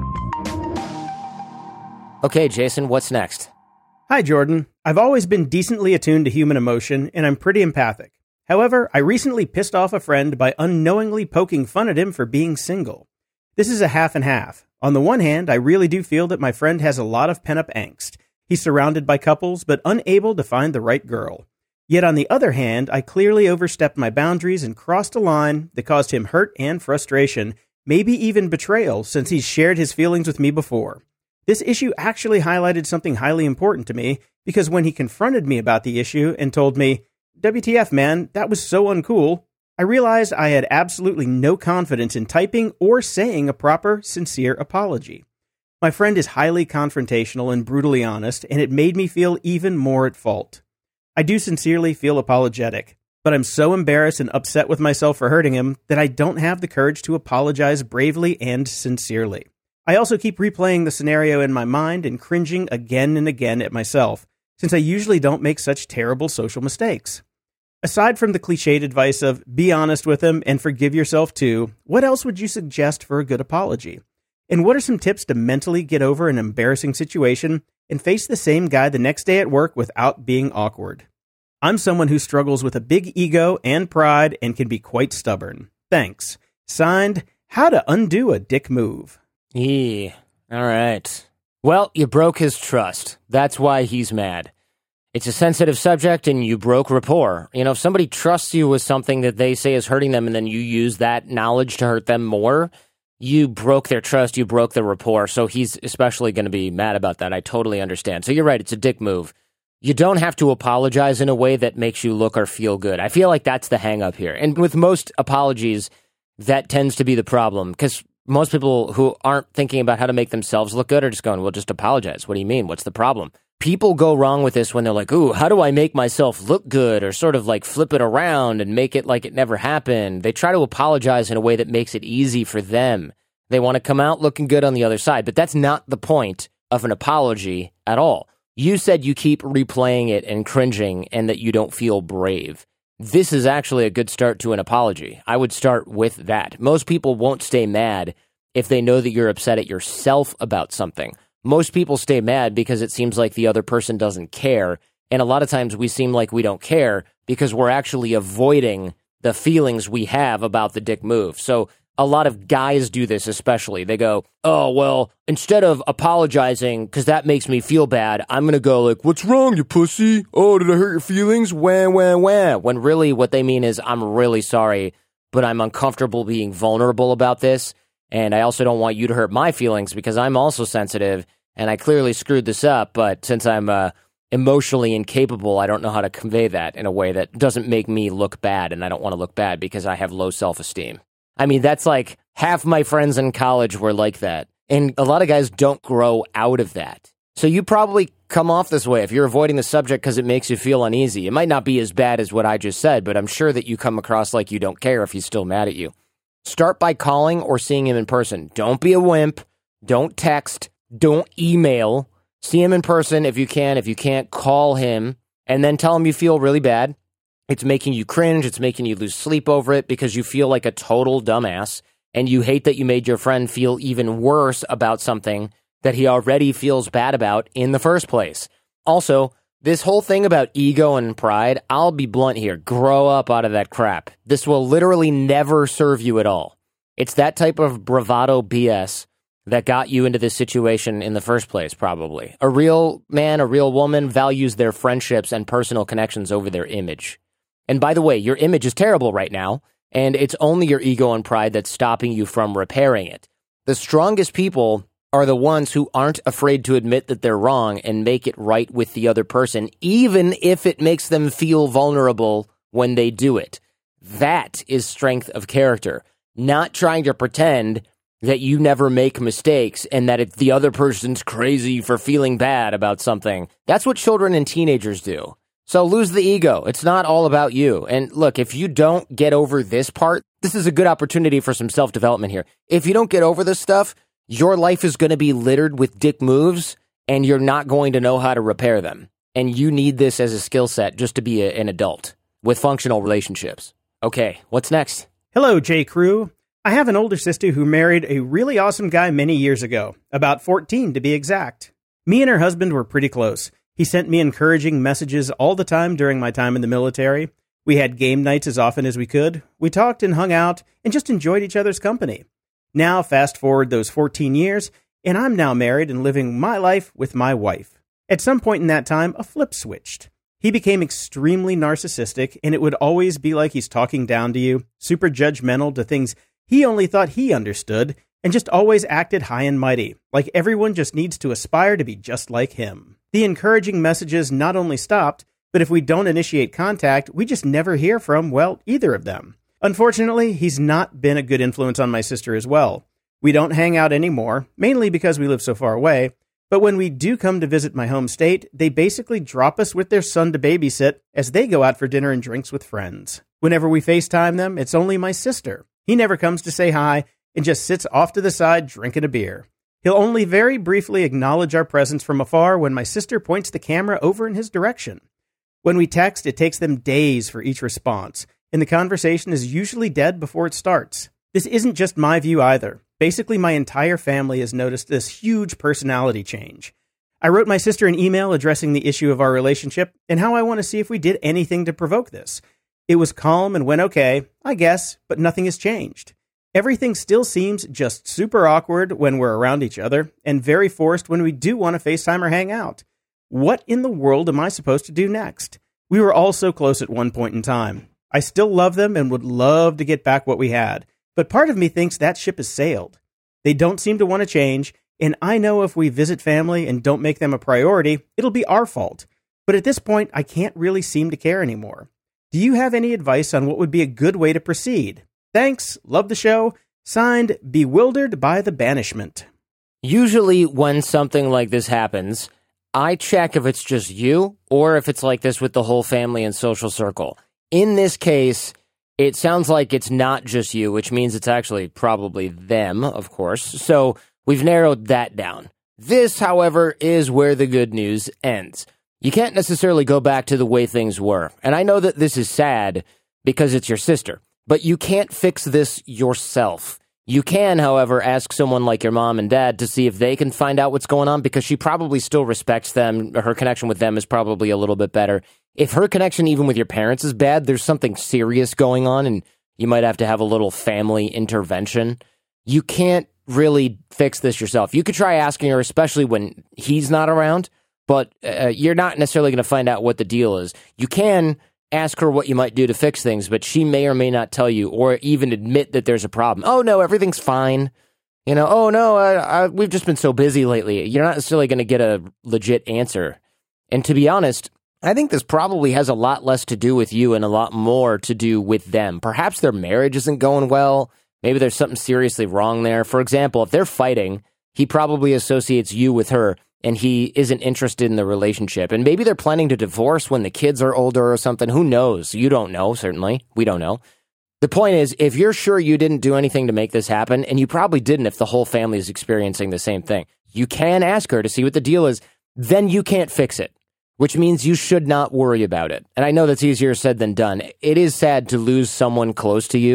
Okay, Jason, what's next? Hi, Jordan. I've always been decently attuned to human emotion, and I'm pretty empathic. However, I recently pissed off a friend by unknowingly poking fun at him for being single. This is a half and half. On the one hand, I really do feel that my friend has a lot of pent-up angst. He's surrounded by couples, but unable to find the right girl. Yet on the other hand, I clearly overstepped my boundaries and crossed a line that caused him hurt and frustration, maybe even betrayal, since he's shared his feelings with me before. This issue actually highlighted something highly important to me, because when he confronted me about the issue and told me, W T F man, that was so uncool, I realized I had absolutely no confidence in typing or saying a proper, sincere apology. My friend is highly confrontational and brutally honest, and it made me feel even more at fault. I do sincerely feel apologetic, but I'm so embarrassed and upset with myself for hurting him that I don't have the courage to apologize bravely and sincerely. I also keep replaying the scenario in my mind and cringing again and again at myself, since I usually don't make such terrible social mistakes. Aside from the cliched advice of be honest with him and forgive yourself too, what else would you suggest for a good apology? And what are some tips to mentally get over an embarrassing situation and face the same guy the next day at work without being awkward? I'm someone who struggles with a big ego and pride and can be quite stubborn. Thanks. Signed, How to Undo a Dick Move. Eee, all right. Well, you broke his trust. That's why he's mad. It's a sensitive subject, and you broke rapport. You know, if somebody trusts you with something that they say is hurting them, and then you use that knowledge to hurt them more, you broke their trust, you broke their rapport, so he's especially going to be mad about that. I totally understand. So you're right, it's a dick move. You don't have to apologize in a way that makes you look or feel good. I feel like that's the hang-up here. And with most apologies, that tends to be the problem, because most people who aren't thinking about how to make themselves look good are just going, well, just apologize. What do you mean? What's the problem? People go wrong with this when they're like, ooh, how do I make myself look good? Or sort of like flip it around and make it like it never happened. They try to apologize in a way that makes it easy for them. They want to come out looking good on the other side. But that's not the point of an apology at all. You said you keep replaying it and cringing and that you don't feel brave. This is actually a good start to an apology. I would start with that. Most people won't stay mad if they know that you're upset at yourself about something. Most people stay mad because it seems like the other person doesn't care. And a lot of times we seem like we don't care because we're actually avoiding the feelings we have about the dick move. So a lot of guys do this especially. They go, oh, well, instead of apologizing because that makes me feel bad, I'm going to go like, what's wrong, you pussy? Oh, did I hurt your feelings? Wah, wah, wah. When really what they mean is, I'm really sorry, but I'm uncomfortable being vulnerable about this. And I also don't want you to hurt my feelings because I'm also sensitive and I clearly screwed this up. But since I'm uh, emotionally incapable, I don't know how to convey that in a way that doesn't make me look bad. And I don't want to look bad because I have low self-esteem. I mean, that's like half my friends in college were like that. And a lot of guys don't grow out of that. So you probably come off this way if you're avoiding the subject because it makes you feel uneasy. It might not be as bad as what I just said, but I'm sure that you come across like you don't care if he's still mad at you. Start by calling or seeing him in person. Don't be a wimp. Don't text. Don't email. See him in person if you can. If you can't, call him and then tell him you feel really bad. It's making you cringe. It's making you lose sleep over it because you feel like a total dumbass. and you hate that you made your friend feel even worse about something that he already feels bad about in the first place. Also, this whole thing about ego and pride, I'll be blunt here, grow up out of that crap. This will literally never serve you at all. It's that type of bravado B S that got you into this situation in the first place, probably. A real man, a real woman values their friendships and personal connections over their image. And by the way, your image is terrible right now, and it's only your ego and pride that's stopping you from repairing it. The strongest people are the ones who aren't afraid to admit that they're wrong and make it right with the other person, even if it makes them feel vulnerable when they do it. That is strength of character, not trying to pretend that you never make mistakes and that it's the other person's crazy for feeling bad about something. That's what children and teenagers do. So lose the ego. It's not all about you. And look, if you don't get over this part, this is a good opportunity for some self-development here. If you don't get over this stuff, your life is going to be littered with dick moves, and you're not going to know how to repair them. And you need this as a skill set just to be a, an adult with functional relationships. Okay, what's next? Hello, J. Crew. I have an older sister who married a really awesome guy many years ago, about fourteen to be exact. Me and her husband were pretty close. He sent me encouraging messages all the time during my time in the military. We had game nights as often as we could. We talked and hung out and just enjoyed each other's company. Now, fast forward those fourteen years, and I'm now married and living my life with my wife. At some point in that time, a flip switched. He became extremely narcissistic, and it would always be like he's talking down to you, super judgmental to things he only thought he understood, and just always acted high and mighty, like everyone just needs to aspire to be just like him. The encouraging messages not only stopped, but if we don't initiate contact, we just never hear from, well, either of them. Unfortunately, he's not been a good influence on my sister as well. We don't hang out anymore, mainly because we live so far away, but when we do come to visit my home state, they basically drop us with their son to babysit as they go out for dinner and drinks with friends. Whenever we FaceTime them, it's only my sister. He never comes to say hi and just sits off to the side drinking a beer. He'll only very briefly acknowledge our presence from afar when my sister points the camera over in his direction. When we text, it takes them days for each response, and the conversation is usually dead before it starts. This isn't just my view either. Basically, my entire family has noticed this huge personality change. I wrote my sister an email addressing the issue of our relationship and how I want to see if we did anything to provoke this. It was calm and went okay, I guess, but nothing has changed. Everything still seems just super awkward when we're around each other and very forced when we do want to FaceTime or hang out. What in the world am I supposed to do next? We were all so close at one point in time. I still love them and would love to get back what we had, but part of me thinks that ship has sailed. They don't seem to want to change, and I know if we visit family and don't make them a priority, it'll be our fault. But at this point, I can't really seem to care anymore. Do you have any advice on what would be a good way to proceed? Thanks, love the show. Signed, Bewildered by the Banishment. Usually when something like this happens, I check if it's just you or if it's like this with the whole family and social circle. In this case, it sounds like it's not just you, which means it's actually probably them, of course. So we've narrowed that down. This, however, is where the good news ends. You can't necessarily go back to the way things were. And I know that this is sad because it's your sister, but you can't fix this yourself. You can, however, ask someone like your mom and dad to see if they can find out what's going on because she probably still respects them. Her connection with them is probably a little bit better. If her connection even with your parents is bad, there's something serious going on and you might have to have a little family intervention. You can't really fix this yourself. You could try asking her, especially when he's not around, but uh, you're not necessarily going to find out what the deal is. You can ask her what you might do to fix things, but she may or may not tell you or even admit that there's a problem. Oh, no, everything's fine. You know, oh, no, I, I, we've just been so busy lately. You're not necessarily going to get a legit answer. And to be honest, I think this probably has a lot less to do with you and a lot more to do with them. Perhaps their marriage isn't going well. Maybe there's something seriously wrong there. For example, if they're fighting, he probably associates you with her and he isn't interested in the relationship. And maybe they're planning to divorce when the kids are older or something. Who knows? You don't know, certainly. We don't know. The point is, if you're sure you didn't do anything to make this happen, and you probably didn't if the whole family is experiencing the same thing, you can ask her to see what the deal is. Then you can't fix it, which means you should not worry about it. And I know that's easier said than done. It is sad to lose someone close to you,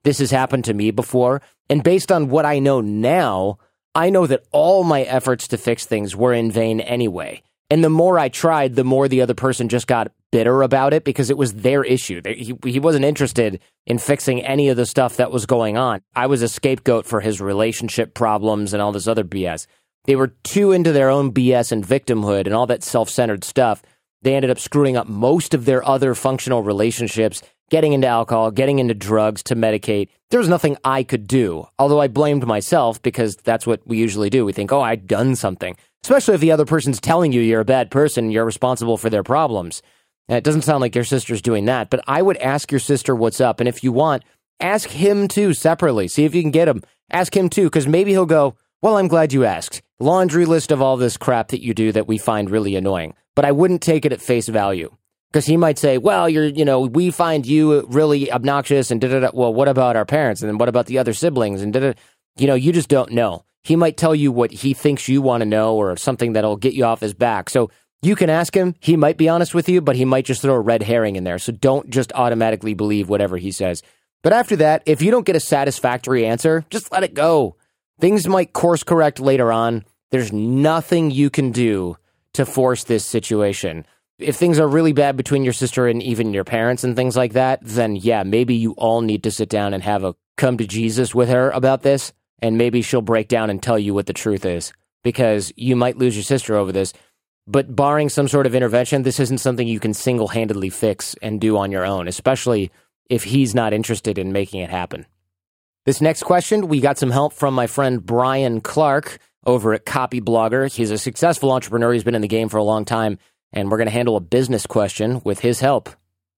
this has happened to me before. And based on what I know now, I know that all my efforts to fix things were in vain anyway. And the more I tried, the more the other person just got bitter about it because it was their issue. He, he wasn't interested in fixing any of the stuff that was going on. I was a scapegoat for his relationship problems and all this other B S. They were too into their own B S and victimhood and all that self-centered stuff. They ended up screwing up most of their other functional relationships, getting into alcohol, getting into drugs to medicate. There was nothing I could do, although I blamed myself because that's what we usually do. We think, oh, I've done something, especially if the other person's telling you you're a bad person, you're responsible for their problems. And it doesn't sound like your sister's doing that, but I would ask your sister what's up. And if you want, ask him too separately. See if you can get him. Ask him too, because maybe he'll go, well, I'm glad you asked. Laundry list of all this crap that you do that we find really annoying. But I wouldn't take it at face value. Because he might say, well, you're, you know, we find you really obnoxious and da-da-da. Well, what about our parents? And then what about the other siblings? And da-da. You know, you just don't know. He might tell you what he thinks you want to know or something that'll get you off his back. So you can ask him. He might be honest with you, but he might just throw a red herring in there. So don't just automatically believe whatever he says. But after that, if you don't get a satisfactory answer, just let it go. Things might course correct later on. There's nothing you can do to force this situation. If things are really bad between your sister and even your parents and things like that, then yeah, maybe you all need to sit down and have a come to Jesus with her about this, and maybe she'll break down and tell you what the truth is, because you might lose your sister over this. But barring some sort of intervention, this isn't something you can single-handedly fix and do on your own, especially if he's not interested in making it happen. This next question, we got some help from my friend Brian Clark over at Copyblogger. He's a successful entrepreneur. He's been in the game for a long time. And we're going to handle a business question with his help.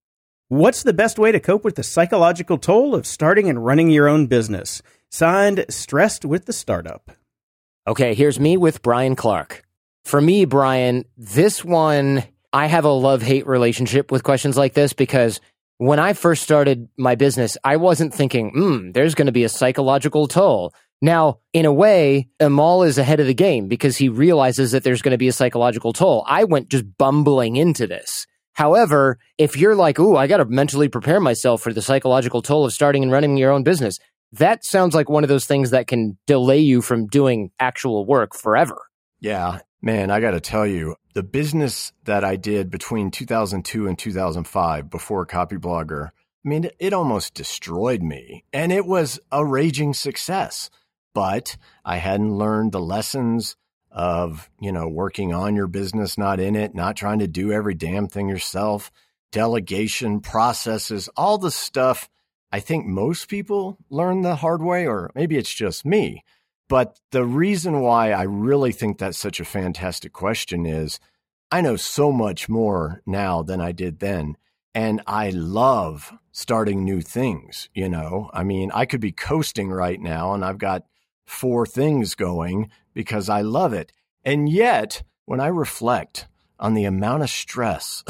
What's the best way to cope with the psychological toll of starting and running your own business? Signed, Stressed with the Startup. Okay, here's me with Brian Clark. For me, Brian, this one, I have a love-hate relationship with questions like this because when I first started my business, I wasn't thinking, hmm, there's going to be a psychological toll. Now, in a way, Amal is ahead of the game because he realizes that there's going to be a psychological toll. I went just bumbling into this. However, if you're like, ooh, I got to mentally prepare myself for the psychological toll of starting and running your own business, that sounds like one of those things that can delay you from doing actual work forever. Yeah, man, I got to tell you, the business that I did between two thousand two and two thousand five before Copyblogger, I mean, it almost destroyed me. And it was a raging success. But I hadn't learned the lessons of, you know, working on your business, not in it, not trying to do every damn thing yourself, delegation, processes, all the stuff I think most people learn the hard way, or maybe it's just me. But the reason why I really think that's such a fantastic question is I know so much more now than I did then. And I love starting new things, you know. I mean, I could be coasting right now and I've got four things going because I love it. And yet, when I reflect on the amount of stress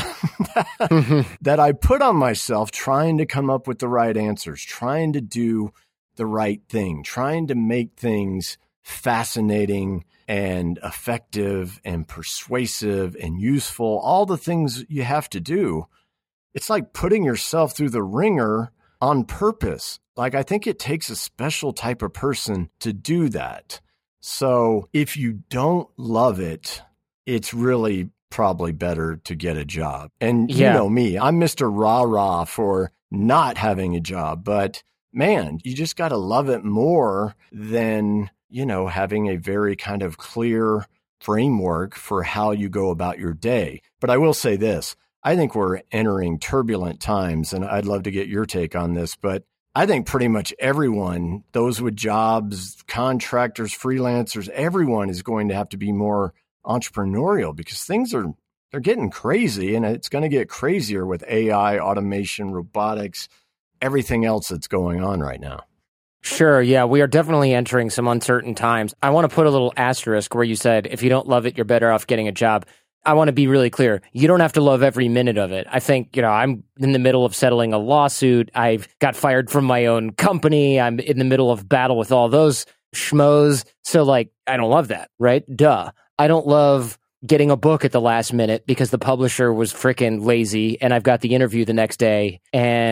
that I put on myself trying to come up with the right answers, trying to do the right thing, trying to make things fascinating and effective and persuasive and useful, all the things you have to do, it's like putting yourself through the ringer on purpose. Like, I think it takes a special type of person to do that. So if you don't love it, it's really probably better to get a job. And you yeah. know me, I'm Mister Rah-Rah for not having a job. But man, you just got to love it more than, you know, having a very kind of clear framework for how you go about your day. But I will say this. I think we're entering turbulent times, and I'd love to get your take on this, but I think pretty much everyone, those with jobs, contractors, freelancers, everyone is going to have to be more entrepreneurial because things are, they're getting crazy, and it's going to get crazier with A I, automation, robotics, everything else that's going on right now. Sure, yeah, we are definitely entering some uncertain times. I want to put a little asterisk where you said, if you don't love it, you're better off getting a job. I want to be really clear. You don't have to love every minute of it. I think, you know, I'm in the middle of settling a lawsuit. I've got fired from my own company. I'm in the middle of battle with all those schmoes. So, like, I don't love that, right? Duh. I don't love getting a book at the last minute because the publisher was freaking lazy and I've got the interview the next day and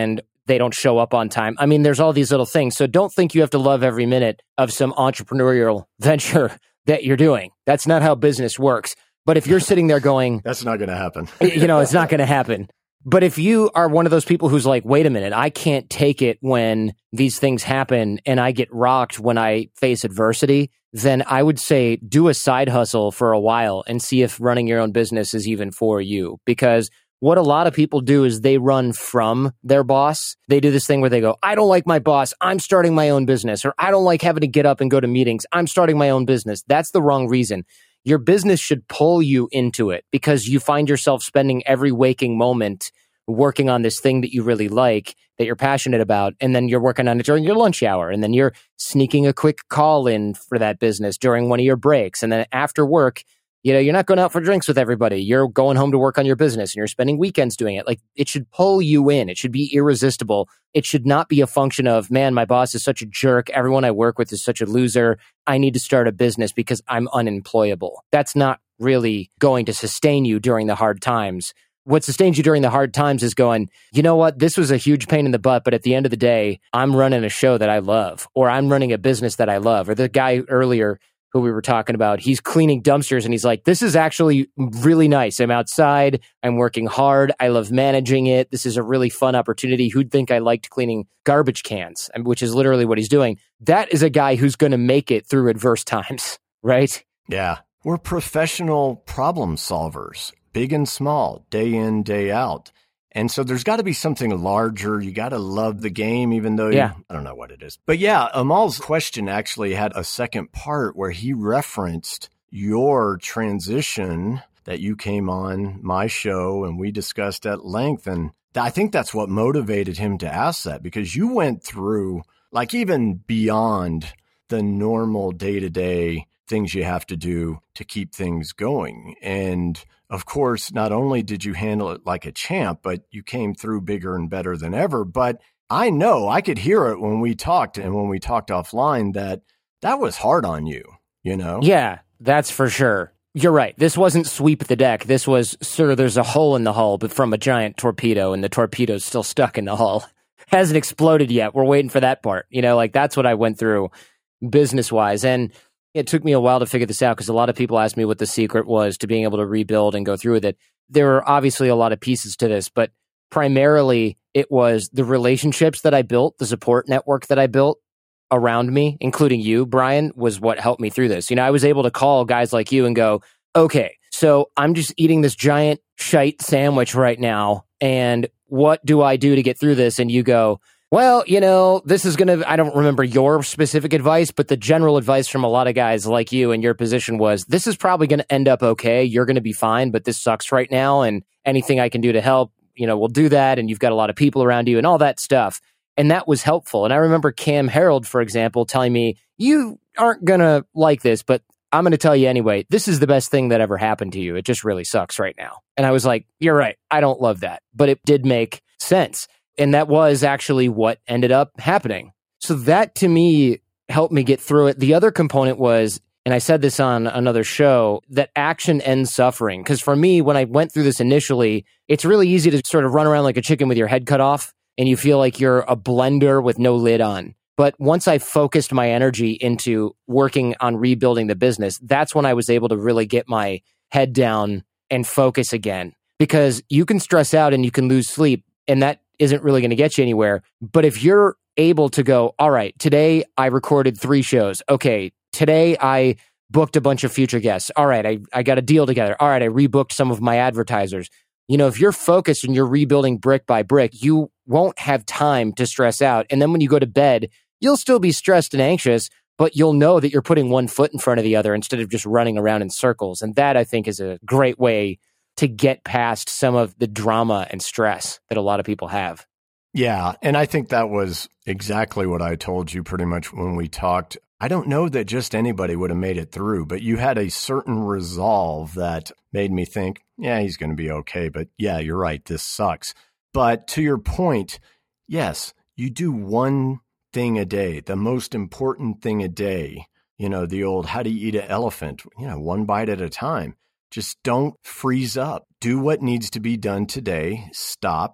they don't show up on time. I mean, there's all these little things. So don't think you have to love every minute of some entrepreneurial venture that you're doing. That's not how business works. But if you're sitting there going, that's not going to happen. you know, it's not going to happen. But if you are one of those people who's like, wait a minute, I can't take it when these things happen and I get rocked when I face adversity, then I would say do a side hustle for a while and see if running your own business is even for you. Because what a lot of people do is they run from their boss. They do this thing where they go, I don't like my boss. I'm starting my own business. Or I don't like having to get up and go to meetings. I'm starting my own business. That's the wrong reason. Your business should pull you into it because you find yourself spending every waking moment working on this thing that you really like, that you're passionate about, and then you're working on it during your lunch hour, and then you're sneaking a quick call in for that business during one of your breaks, and then after work, you know, you're not going out for drinks with everybody. You're going home to work on your business, and you're spending weekends doing it. Like, it should pull you in. It should be irresistible. It should not be a function of, man, my boss is such a jerk. Everyone I work with is such a loser. I need to start a business because I'm unemployable. That's not really going to sustain you during the hard times. What sustains you during the hard times is going, you know what, this was a huge pain in the butt, but at the end of the day, I'm running a show that I love, or I'm running a business that I love. Or the guy earlier who we were talking about, he's cleaning dumpsters and he's like, this is actually really nice. I'm outside. I'm working hard. I love managing it. This is a really fun opportunity. Who'd think I liked cleaning garbage cans, which is literally what he's doing. That is a guy who's going to make it through adverse times, right? Yeah. We're professional problem solvers. Big and small, day in, day out. And so there's got to be something larger. You got to love the game, even though yeah. you, I don't know what it is. But yeah, Amal's question actually had a second part where he referenced your transition that you came on my show and we discussed at length. And I think that's what motivated him to ask that, because you went through like even beyond the normal day-to-day things you have to do to keep things going. And of course, not only did you handle it like a champ, but you came through bigger and better than ever. But I know I could hear it when we talked and when we talked offline that that was hard on you, you know? Yeah, that's for sure. You're right. This wasn't sweep the deck. This was, sir, there's a hole in the hull, but from a giant torpedo, and the torpedo's still stuck in the hull. Hasn't exploded yet. We're waiting for that part. You know, like that's what I went through business-wise. And it took me a while to figure this out because a lot of people asked me what the secret was to being able to rebuild and go through with it. There are obviously a lot of pieces to this, but primarily it was the relationships that I built, the support network that I built around me, including you, Brian, was what helped me through this. You know, I was able to call guys like you and go, okay, so I'm just eating this giant shite sandwich right now, and what do I do to get through this? And you go, well, you know, this is going to, I don't remember your specific advice, but the general advice from a lot of guys like you in your position was, this is probably going to end up okay. You're going to be fine, but this sucks right now. And anything I can do to help, you know, we'll do that. And you've got a lot of people around you and all that stuff. And that was helpful. And I remember Cam Harold, for example, telling me, you aren't going to like this, but I'm going to tell you anyway, this is the best thing that ever happened to you. It just really sucks right now. And I was like, you're right. I don't love that, but it did make sense. And that was actually what ended up happening. So that to me helped me get through it. The other component was, and I said this on another show, that action ends suffering. Because for me, when I went through this initially, it's really easy to sort of run around like a chicken with your head cut off and you feel like you're a blender with no lid on. But once I focused my energy into working on rebuilding the business, that's when I was able to really get my head down and focus again. Because you can stress out and you can lose sleep, and that isn't really going to get you anywhere. But if you're able to go, all right, today I recorded three shows. Okay, today I booked a bunch of future guests. All right, I, I got a deal together. All right, I rebooked some of my advertisers. You know, if you're focused and you're rebuilding brick by brick, you won't have time to stress out. And then when you go to bed, you'll still be stressed and anxious, but you'll know that you're putting one foot in front of the other instead of just running around in circles. And that, I think, is a great way to get past some of the drama and stress that a lot of people have. Yeah. And I think that was exactly what I told you pretty much when we talked. I don't know that just anybody would have made it through, but you had a certain resolve that made me think, yeah, he's going to be okay. But yeah, you're right. This sucks. But to your point, yes, you do one thing a day, the most important thing a day. You know, the old, how do you eat an elephant? You know, one bite at a time. Just don't freeze up. Do what needs to be done today. Stop.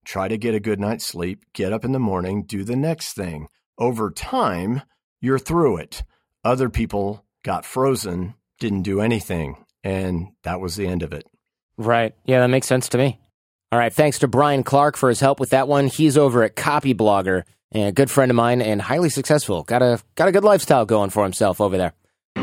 try to get a good night's sleep, get up in the morning, do the next thing. Over time, you're through it. Other people got frozen, didn't do anything, and that was the end of it. Right. Yeah, that makes sense to me. All right, thanks to Brian Clark for his help with that one. He's over at Copyblogger, and a good friend of mine and highly successful. Got a got a good lifestyle going for himself over there.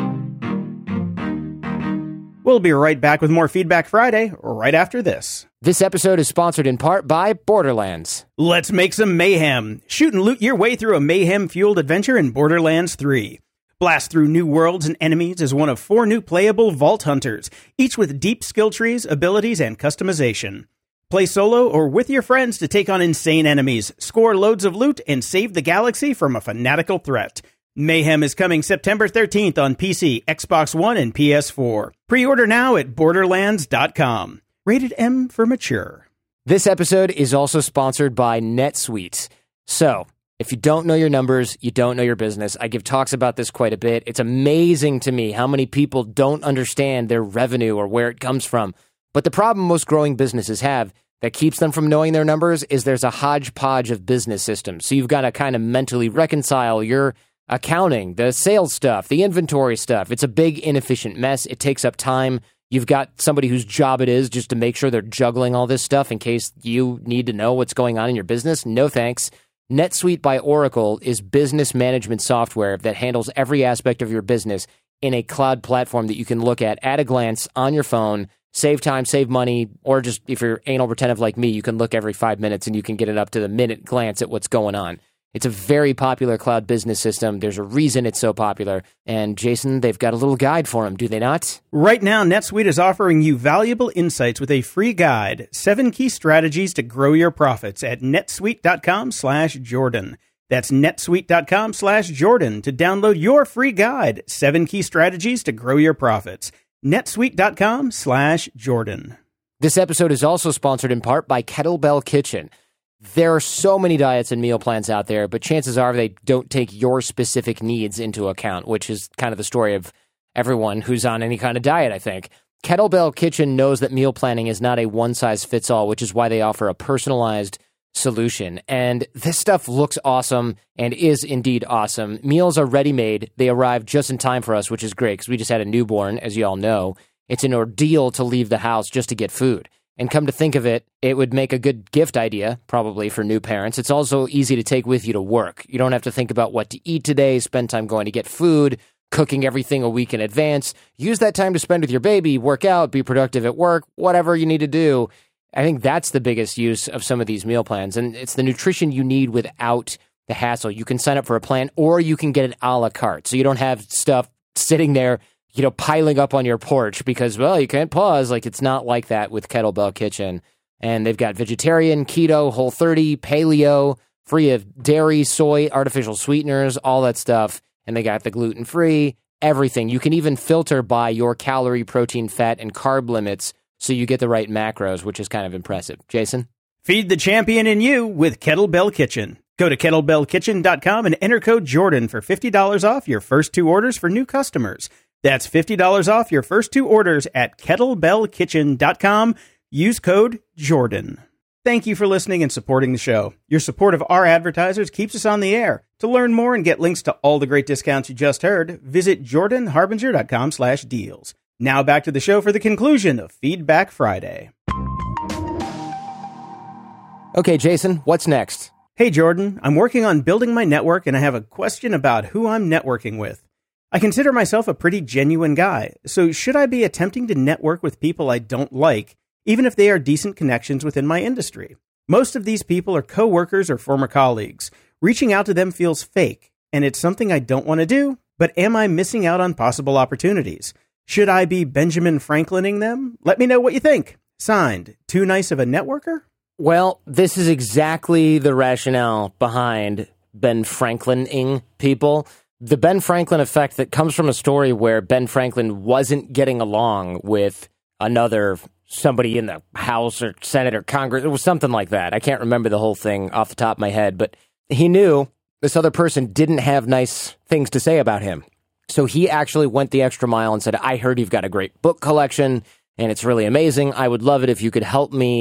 We'll be right back with more Feedback Friday right after this. This episode is sponsored in part by Borderlands. Let's make some mayhem. Shoot and loot your way through a mayhem-fueled adventure in Borderlands three. Blast through new worlds and enemies as one of four new playable Vault Hunters, each with deep skill trees, abilities, and customization. Play solo or with your friends to take on insane enemies, score loads of loot, and save the galaxy from a fanatical threat. Mayhem is coming September thirteenth on P C, Xbox One, and P S four. Pre-order now at borderlands dot com. Rated M for mature. This episode is also sponsored by NetSuite. So, if you don't know your numbers, you don't know your business. I give talks about this quite a bit. It's amazing to me how many people don't understand their revenue or where it comes from. But the problem most growing businesses have that keeps them from knowing their numbers is there's a hodgepodge of business systems. So you've got to kind of mentally reconcile your accounting, the sales stuff, the inventory stuff. It's a big, inefficient mess. It takes up time. You've got somebody whose job it is just to make sure they're juggling all this stuff in case you need to know what's going on in your business. No thanks. NetSuite by Oracle is business management software that handles every aspect of your business in a cloud platform that you can look at at a glance on your phone. Save time, save money, or just if you're anal retentive like me, you can look every five minutes and you can get it up to the minute glance at what's going on. It's a very popular cloud business system. There's a reason it's so popular. And Jason, they've got a little guide for them, do they not? Right now, NetSuite is offering you valuable insights with a free guide, seven key strategies to grow your profits at netsuite.com slash Jordan. That's netsuite.com slash Jordan to download your free guide, seven key strategies to grow your profits. netsuite.com slash Jordan. This episode is also sponsored in part by Kettlebell Kitchen. There are so many diets and meal plans out there, but chances are they don't take your specific needs into account, which is kind of the story of everyone who's on any kind of diet, I think. Kettlebell Kitchen knows that meal planning is not a one-size-fits-all, which is why they offer a personalized solution. And this stuff looks awesome and is indeed awesome. Meals are ready-made. They arrive just in time for us, which is great because we just had a newborn, as you all know. It's an ordeal to leave the house just to get food. And come to think of it, it would make a good gift idea, probably, for new parents. It's also easy to take with you to work. You don't have to think about what to eat today, spend time going to get food, cooking everything a week in advance. Use that time to spend with your baby, work out, be productive at work, whatever you need to do. I think that's the biggest use of some of these meal plans. And it's the nutrition you need without the hassle. You can sign up for a plan, or you can get it a la carte. So you don't have stuff sitting there, you know, piling up on your porch because, well, you can't pause. Like, it's not like that with Kettlebell Kitchen. And they've got vegetarian, keto, Whole thirty, paleo, free of dairy, soy, artificial sweeteners, all that stuff. And they got the gluten-free, everything. You can even filter by your calorie, protein, fat, and carb limits so you get the right macros, which is kind of impressive. Jason? Feed the champion in you with Kettlebell Kitchen. Go to kettlebell kitchen dot com and enter code Jordan for fifty dollars off your first two orders for new customers. That's fifty dollars off your first two orders at kettlebell kitchen dot com. Use code Jordan. Thank you for listening and supporting the show. Your support of our advertisers keeps us on the air. To learn more and get links to all the great discounts you just heard, visit jordan harbinger dot com slash deals. Now back to the show for the conclusion of Feedback Friday. Okay, Jason, what's next? Hey, Jordan, I'm working on building my network and I have a question about who I'm networking with. I consider myself a pretty genuine guy, so should I be attempting to network with people I don't like, even if they are decent connections within my industry? Most of these people are coworkers or former colleagues. Reaching out to them feels fake, and it's something I don't want to do, but am I missing out on possible opportunities? Should I be Benjamin Franklining them? Let me know what you think. Signed, Too Nice of a Networker? Well, this is exactly the rationale behind Ben Franklining people. The Ben Franklin effect that comes from a story where Ben Franklin wasn't getting along with another somebody in the House or Senate or Congress. It was something like that. I can't remember the whole thing off the top of my head, but he knew this other person didn't have nice things to say about him. So he actually went the extra mile and said, I heard you've got a great book collection and it's really amazing. I would love it if you could help me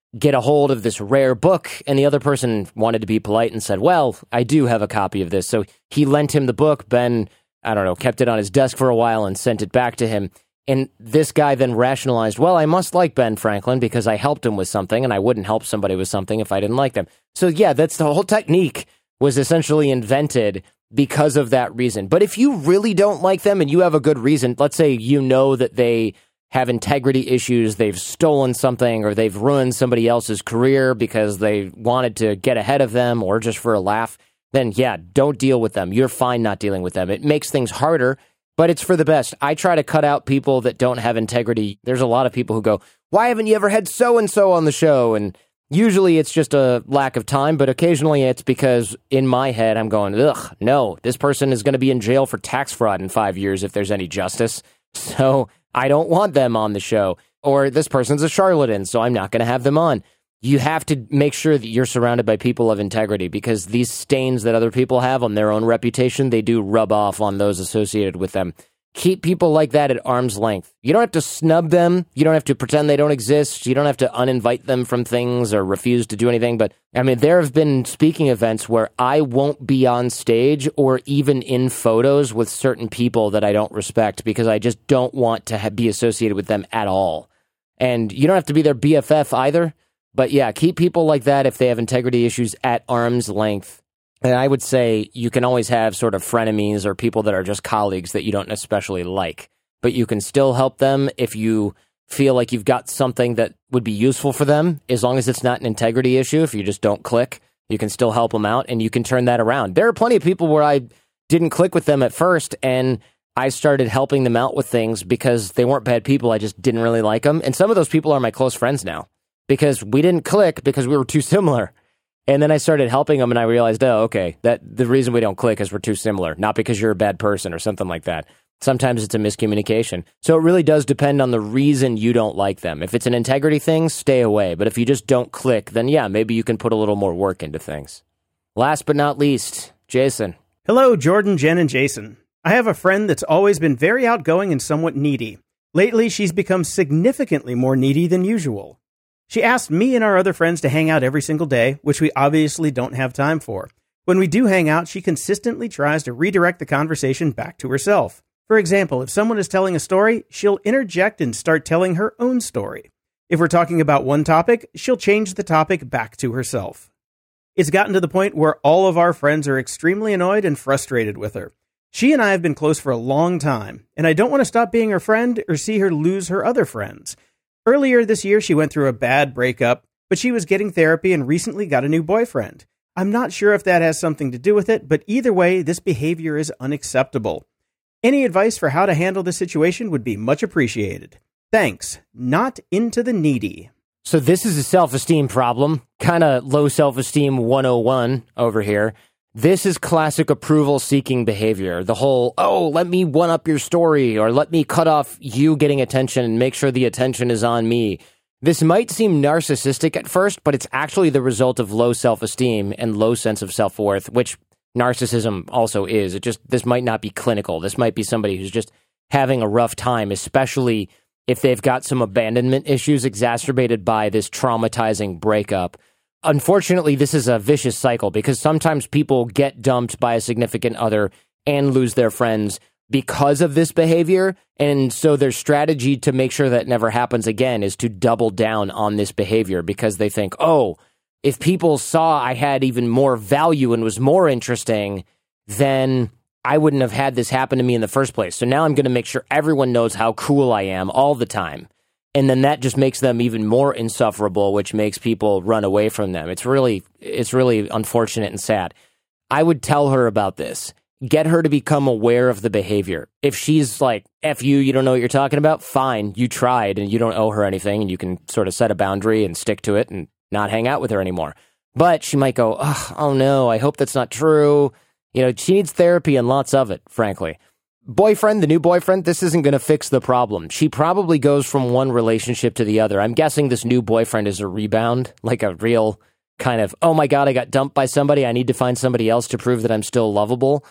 get a hold of this rare book, and the other person wanted to be polite and said, well, I do have a copy of this. So he lent him the book. Ben, I don't know, kept it on his desk for a while and sent it back to him. And this guy then rationalized, well, I must like Ben Franklin because I helped him with something, and I wouldn't help somebody with something if I didn't like them. So yeah, that's the whole technique was essentially invented because of that reason. But if you really don't like them and you have a good reason, let's say you know that they have integrity issues, they've stolen something, or they've ruined somebody else's career because they wanted to get ahead of them or just for a laugh, then yeah, don't deal with them. You're fine not dealing with them. It makes things harder, but it's for the best. I try to cut out people that don't have integrity. There's a lot of people who go, why haven't you ever had so-and-so on the show? And usually it's just a lack of time, but occasionally it's because in my head I'm going, ugh, no, this person is going to be in jail for tax fraud in five years if there's any justice. So I don't want them on the show. Or this person's a charlatan, so I'm not going to have them on. You have to make sure that you're surrounded by people of integrity because these stains that other people have on their own reputation, they do rub off on those associated with them. Keep people like that at arm's length. You don't have to snub them. You don't have to pretend they don't exist. You don't have to uninvite them from things or refuse to do anything. But, I mean, there have been speaking events where I won't be on stage or even in photos with certain people that I don't respect because I just don't want to ha- be associated with them at all. And you don't have to be their B F F either. But, yeah, keep people like that if they have integrity issues at arm's length. And I would say you can always have sort of frenemies or people that are just colleagues that you don't especially like, but you can still help them if you feel like you've got something that would be useful for them, as long as it's not an integrity issue. If you just don't click, you can still help them out and you can turn that around. There are plenty of people where I didn't click with them at first and I started helping them out with things because they weren't bad people. I just didn't really like them. And some of those people are my close friends now because we didn't click because we were too similar. And then I started helping them and I realized, oh, okay, that the reason we don't click is we're too similar, not because you're a bad person or something like that. Sometimes it's a miscommunication. So it really does depend on the reason you don't like them. If it's an integrity thing, stay away. But if you just don't click, then yeah, maybe you can put a little more work into things. Last but not least, Jason. Hello, Jordan, Jen, and Jason. I have a friend that's always been very outgoing and somewhat needy. Lately, she's become significantly more needy than usual. She asked me and our other friends to hang out every single day, which we obviously don't have time for. When we do hang out, she consistently tries to redirect the conversation back to herself. For example, if someone is telling a story, she'll interject and start telling her own story. If we're talking about one topic, she'll change the topic back to herself. It's gotten to the point where all of our friends are extremely annoyed and frustrated with her. She and I have been close for a long time, and I don't want to stop being her friend or see her lose her other friends. Earlier this year, she went through a bad breakup, but she was getting therapy and recently got a new boyfriend. I'm not sure if that has something to do with it, but either way, this behavior is unacceptable. Any advice for how to handle this situation would be much appreciated. Thanks. Not into the needy. So this is a self-esteem problem, kind of low self-esteem one oh one over here. This is classic approval-seeking behavior. The whole, oh, let me one-up your story, or let me cut off you getting attention and make sure the attention is on me. This might seem narcissistic at first, but it's actually the result of low self-esteem and low sense of self-worth, which narcissism also is. It just, this might not be clinical. This might be somebody who's just having a rough time, especially if they've got some abandonment issues exacerbated by this traumatizing breakup. Unfortunately, this is a vicious cycle because sometimes people get dumped by a significant other and lose their friends because of this behavior. And so their strategy to make sure that never happens again is to double down on this behavior because they think, oh, if people saw I had even more value and was more interesting, then I wouldn't have had this happen to me in the first place. So now I'm going to make sure everyone knows how cool I am all the time. And then that just makes them even more insufferable, which makes people run away from them. It's really, it's really unfortunate and sad. I would tell her about this. Get her to become aware of the behavior. If she's like, F you, you don't know what you're talking about, fine, you tried and you don't owe her anything and you can sort of set a boundary and stick to it and not hang out with her anymore. But she might go, oh, oh no, I hope that's not true. You know, she needs therapy and lots of it, frankly. Boyfriend, the new boyfriend, this isn't going to fix the problem. She probably goes from one relationship to the other. I'm guessing this new boyfriend is a rebound, like a real kind of, oh my God, I got dumped by somebody. I need to find somebody else to prove that I'm still lovable.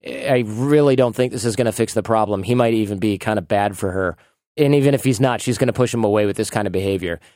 I really don't think this is going to fix the problem. He might even be kind of bad for her. And even if he's not, she's going to push him away with this kind of behavior.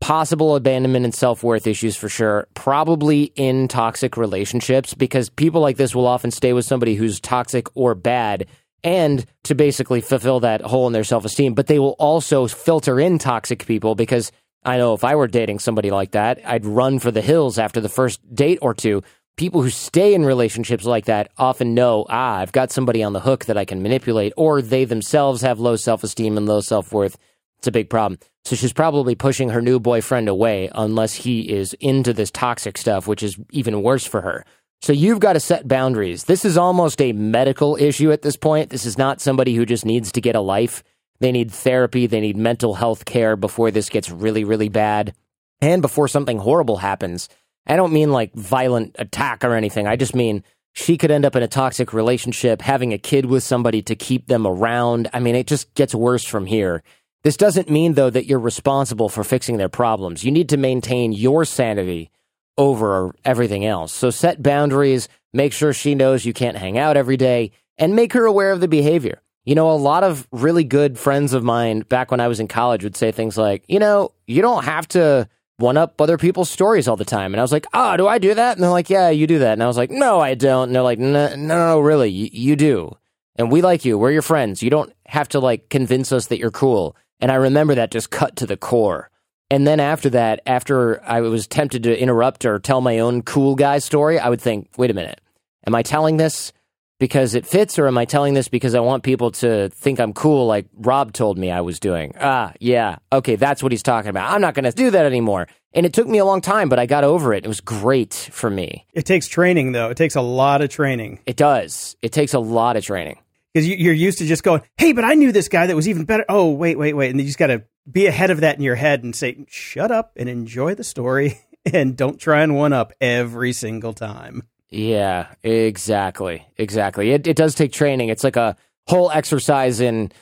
possible abandonment and self-worth issues for sure, probably in toxic relationships, because people like this will often stay with somebody who's toxic or bad, and to basically fulfill that hole in their self-esteem. But they will also filter in toxic people, because I know if I were dating somebody like that, I'd run for the hills after the first date or two. People who stay in relationships like that often know, ah, I've got somebody on the hook that I can manipulate, or they themselves have low self-esteem and low self-worth. It's a big problem. So she's probably pushing her new boyfriend away unless he is into this toxic stuff, which is even worse for her. So you've got to set boundaries. This is almost a medical issue at this point. This is not somebody who just needs to get a life. They need therapy. They need mental health care before this gets really, really bad and before something horrible happens. I don't mean like violent attack or anything. I just mean she could end up in a toxic relationship, having a kid with somebody to keep them around. I mean, it just gets worse from here. This doesn't mean, though, that you're responsible for fixing their problems. You need to maintain your sanity over everything else. So set boundaries, make sure she knows you can't hang out every day, and make her aware of the behavior. You know, a lot of really good friends of mine back when I was in college would say things like, you know, you don't have to one-up other people's stories all the time. And I was like, oh, do I do that? And they're like, yeah, you do that. And I was like, no, I don't. And they're like, no, no, no, really, you, you do. And we like you. We're your friends. You don't have to, like, convince us that you're cool. And I remember that just cut to the core. And then after that, after I was tempted to interrupt or tell my own cool guy story, I would think, wait a minute, am I telling this because it fits, or am I telling this because I want people to think I'm cool like Rob told me I was doing? Ah, yeah, okay, that's what he's talking about. I'm not going to do that anymore. And it took me a long time, but I got over it. It was great for me. It takes training, though. It takes a lot of training. It does. It takes a lot of training. Because you're used to just going, hey, but I knew this guy that was even better. Oh, wait, wait, wait. And you just got to be ahead of that in your head and say, shut up and enjoy the story and don't try and one up every single time. Yeah, exactly. Exactly. It, it does take training. It's like a whole exercise in,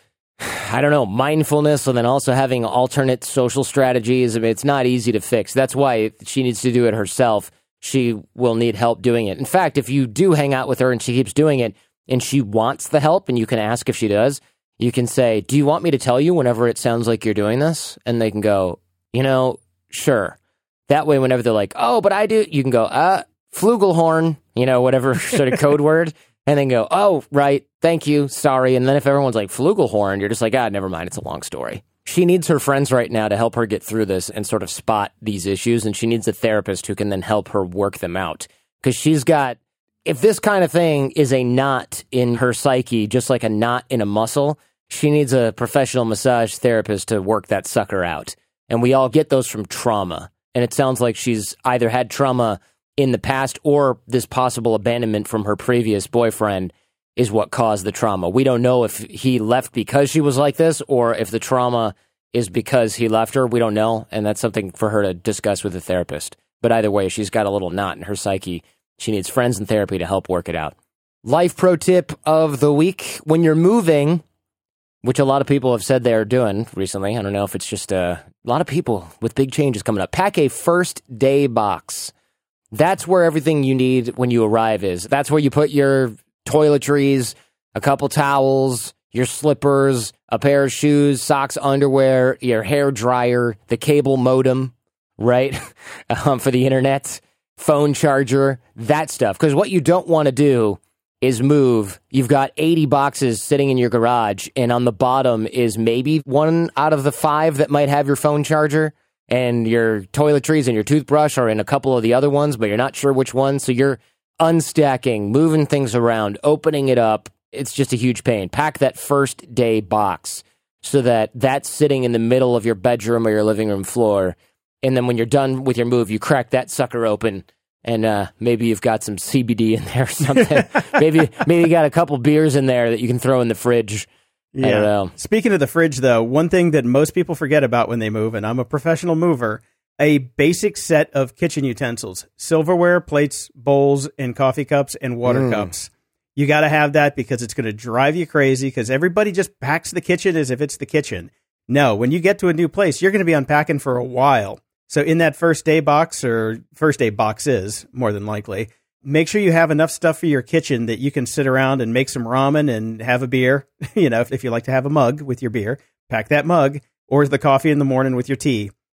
I don't know, mindfulness, and then also having alternate social strategies. I mean, it's not easy to fix. That's why she needs to do it herself. She will need help doing it. In fact, if you do hang out with her and she keeps doing it, and she wants the help, and you can ask if she does, you can say, do you want me to tell you whenever it sounds like you're doing this? And they can go, you know, sure. That way, whenever they're like, oh, but I do, you can go, uh, flugelhorn, you know, whatever sort of code word, and then go, oh, right, thank you, sorry. And then if everyone's like, flugelhorn, you're just like, ah, never mind, it's a long story. She needs her friends right now to help her get through this and sort of spot these issues, and she needs a therapist who can then help her work them out. Because she's got, if this kind of thing is a knot in her psyche, just like a knot in a muscle, she needs a professional massage therapist to work that sucker out. And we all get those from trauma. And it sounds like she's either had trauma in the past, or this possible abandonment from her previous boyfriend is what caused the trauma. We don't know if he left because she was like this, or if the trauma is because he left her. We don't know. And that's something for her to discuss with a therapist. But either way, she's got a little knot in her psyche. She needs friends and therapy to help work it out. Life pro tip of the week: when you're moving, which a lot of people have said they're doing recently, I don't know if it's just uh, a lot of people with big changes coming up, pack a first day box. That's where everything you need when you arrive is. That's where you put your toiletries, a couple towels, your slippers, a pair of shoes, socks, underwear, your hair dryer, the cable modem, right, um, for the internet, phone charger, that stuff. Because what you don't want to do is move. You've got eighty boxes sitting in your garage, and on the bottom is maybe one out of the five that might have your phone charger, and your toiletries and your toothbrush are in a couple of the other ones, but you're not sure which one. So you're unstacking, moving things around, opening it up. It's just a huge pain. Pack that first day box so that that's sitting in the middle of your bedroom or your living room floor. And then when you're done with your move, you crack that sucker open, and uh, maybe you've got some C B D in there or something. maybe maybe you got a couple beers in there that you can throw in the fridge. Yeah. I don't know. Speaking of the fridge, though, one thing that most people forget about when they move, and I'm a professional mover, a basic set of kitchen utensils: silverware, plates, bowls, and coffee cups, and water mm. cups. You got to have that because it's going to drive you crazy, because everybody just packs the kitchen as if it's the kitchen. No, when you get to a new place, you're going to be unpacking for a while. So in that first day box, or first day boxes, more than likely, make sure you have enough stuff for your kitchen that you can sit around and make some ramen and have a beer. You know, if, if you like to have a mug with your beer, pack that mug, or the coffee in the morning with your tea.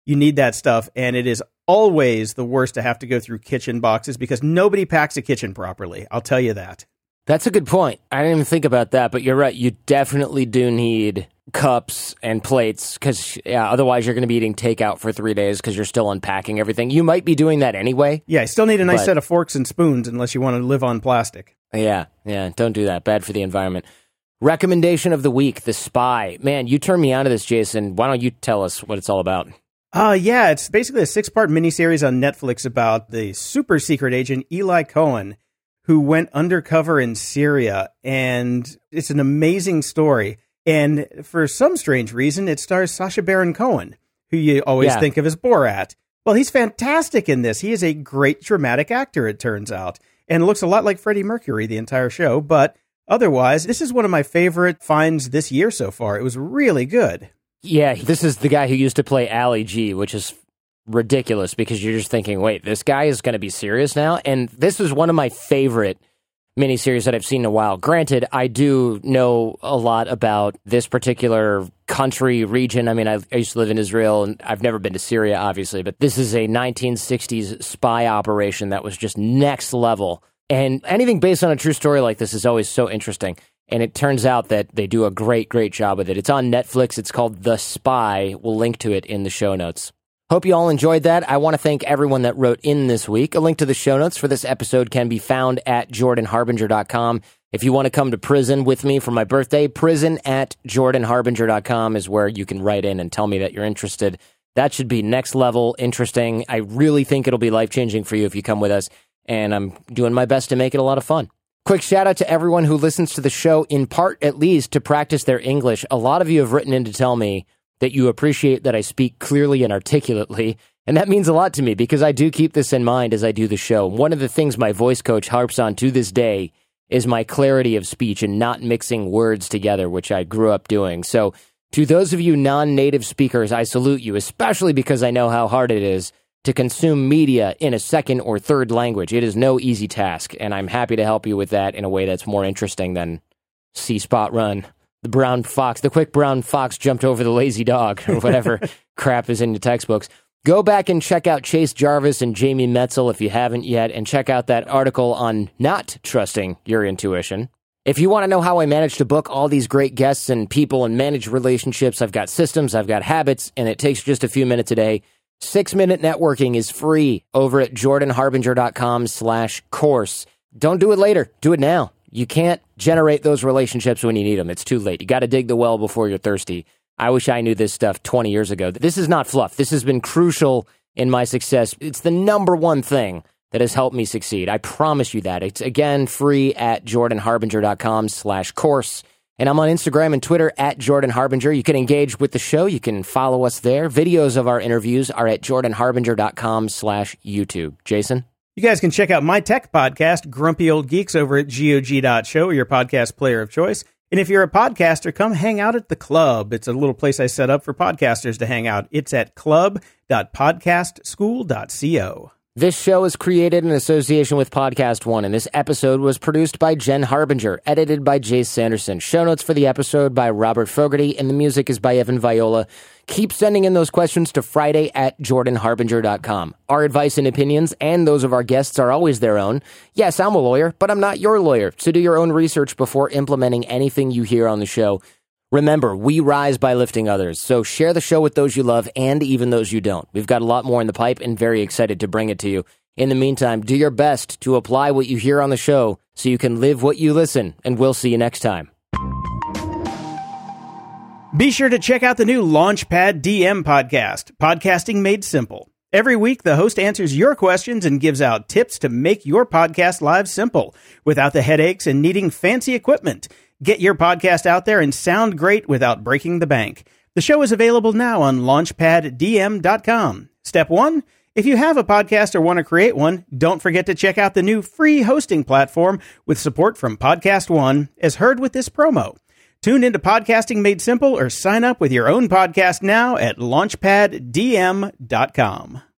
you need that stuff, and it is always the worst to have to go through kitchen boxes because nobody packs a kitchen properly. I'll tell you that. That's a good point. I didn't even think about that, but you're right. You definitely do need cups and plates because yeah, otherwise you're going to be eating takeout for three days because you're still unpacking everything. You might be doing that anyway. Yeah, you still need a nice but, set of forks and spoons unless you want to live on plastic. Yeah, yeah, don't do that. Bad for the environment. Recommendation of the week, The Spy. Man, you turned me on to this, Jason. Why don't you tell us what it's all about? Uh, yeah, it's basically a six-part miniseries on Netflix about the super secret agent Eli Cohen, who went undercover in Syria, and it's an amazing story. And for some strange reason, it stars Sacha Baron Cohen, who you always yeah. think of as Borat. Well, he's fantastic in this. He is a great dramatic actor, it turns out, and looks a lot like Freddie Mercury the entire show. But otherwise, this is one of my favorite finds this year so far. It was really good. Yeah, this is the guy who used to play Ali G, which is ridiculous because you're just thinking, wait, this guy is going to be serious now? And this is one of my favorite miniseries that I've seen in a while. Granted, I do know a lot about this particular country, region. I mean, I, I used to live in Israel, and I've never been to Syria, obviously, but this is a nineteen sixties spy operation that was just next level. And anything based on a true story like this is always so interesting. And it turns out that they do a great, great job with it. It's on Netflix. It's called The Spy. We'll link to it in the show notes. Hope you all enjoyed that. I want to thank everyone that wrote in this week. A link to the show notes for this episode can be found at jordan harbinger dot com. If you want to come to prison with me for my birthday, prison at jordan harbinger dot com is where you can write in and tell me that you're interested. That should be next level interesting. I really think it'll be life-changing for you if you come with us, and I'm doing my best to make it a lot of fun. Quick shout out to everyone who listens to the show, in part at least, to practice their English. A lot of you have written in to tell me that you appreciate that I speak clearly and articulately, and that means a lot to me because I do keep this in mind as I do the show. One of the things my voice coach harps on to this day is my clarity of speech and not mixing words together, which I grew up doing. So to those of you non-native speakers, I salute you, especially because I know how hard it is to consume media in a second or third language. It is no easy task, and I'm happy to help you with that in a way that's more interesting than see Spot run. The brown fox, the quick brown fox jumped over the lazy dog, or whatever crap is in the textbooks. Go back and check out Chase Jarvis and Jamie Metzel if you haven't yet, and check out that article on not trusting your intuition. If you want to know how I managed to book all these great guests and people and manage relationships, I've got systems, I've got habits, and it takes just a few minutes a day. Six-minute networking is free over at jordan harbinger dot com slash course. Don't do it later. Do it now. You can't generate those relationships when you need them. It's too late. You got to dig the well before you're thirsty. I wish I knew this stuff twenty years ago. This is not fluff. This has been crucial in my success. It's the number one thing that has helped me succeed. I promise you that. It's, again, free at jordan harbinger dot com slash course. And I'm on Instagram and Twitter at Jordan Harbinger. You can engage with the show. You can follow us there. Videos of our interviews are at jordan harbinger dot com slash YouTube. Jason? You guys can check out my tech podcast, Grumpy Old Geeks, over at gog dot show, your podcast player of choice. And if you're a podcaster, come hang out at the Club. It's a little place I set up for podcasters to hang out. It's at club dot podcast school dot co. This show is created in association with Podcast One, and this episode was produced by Jen Harbinger, edited by Jace Sanderson. Show notes for the episode by Robert Fogarty, and the music is by Evan Viola. Keep sending in those questions to Friday at jordan harbinger dot com. Our advice and opinions, and those of our guests, are always their own. Yes, I'm a lawyer, but I'm not your lawyer, so do your own research before implementing anything you hear on the show. Remember, we rise by lifting others, so share the show with those you love and even those you don't. We've got a lot more in the pipe and very excited to bring it to you. In the meantime, do your best to apply what you hear on the show so you can live what you listen, and we'll see you next time. Be sure to check out the new Launchpad D M podcast, Podcasting Made Simple. Every week, the host answers your questions and gives out tips to make your podcast live simple, without the headaches and needing fancy equipment. Get your podcast out there and sound great without breaking the bank. The show is available now on launchpad d m dot com. Step one, if you have a podcast or want to create one, don't forget to check out the new free hosting platform with support from Podcast One, as heard with this promo. Tune into Podcasting Made Simple or sign up with your own podcast now at launchpad d m dot com.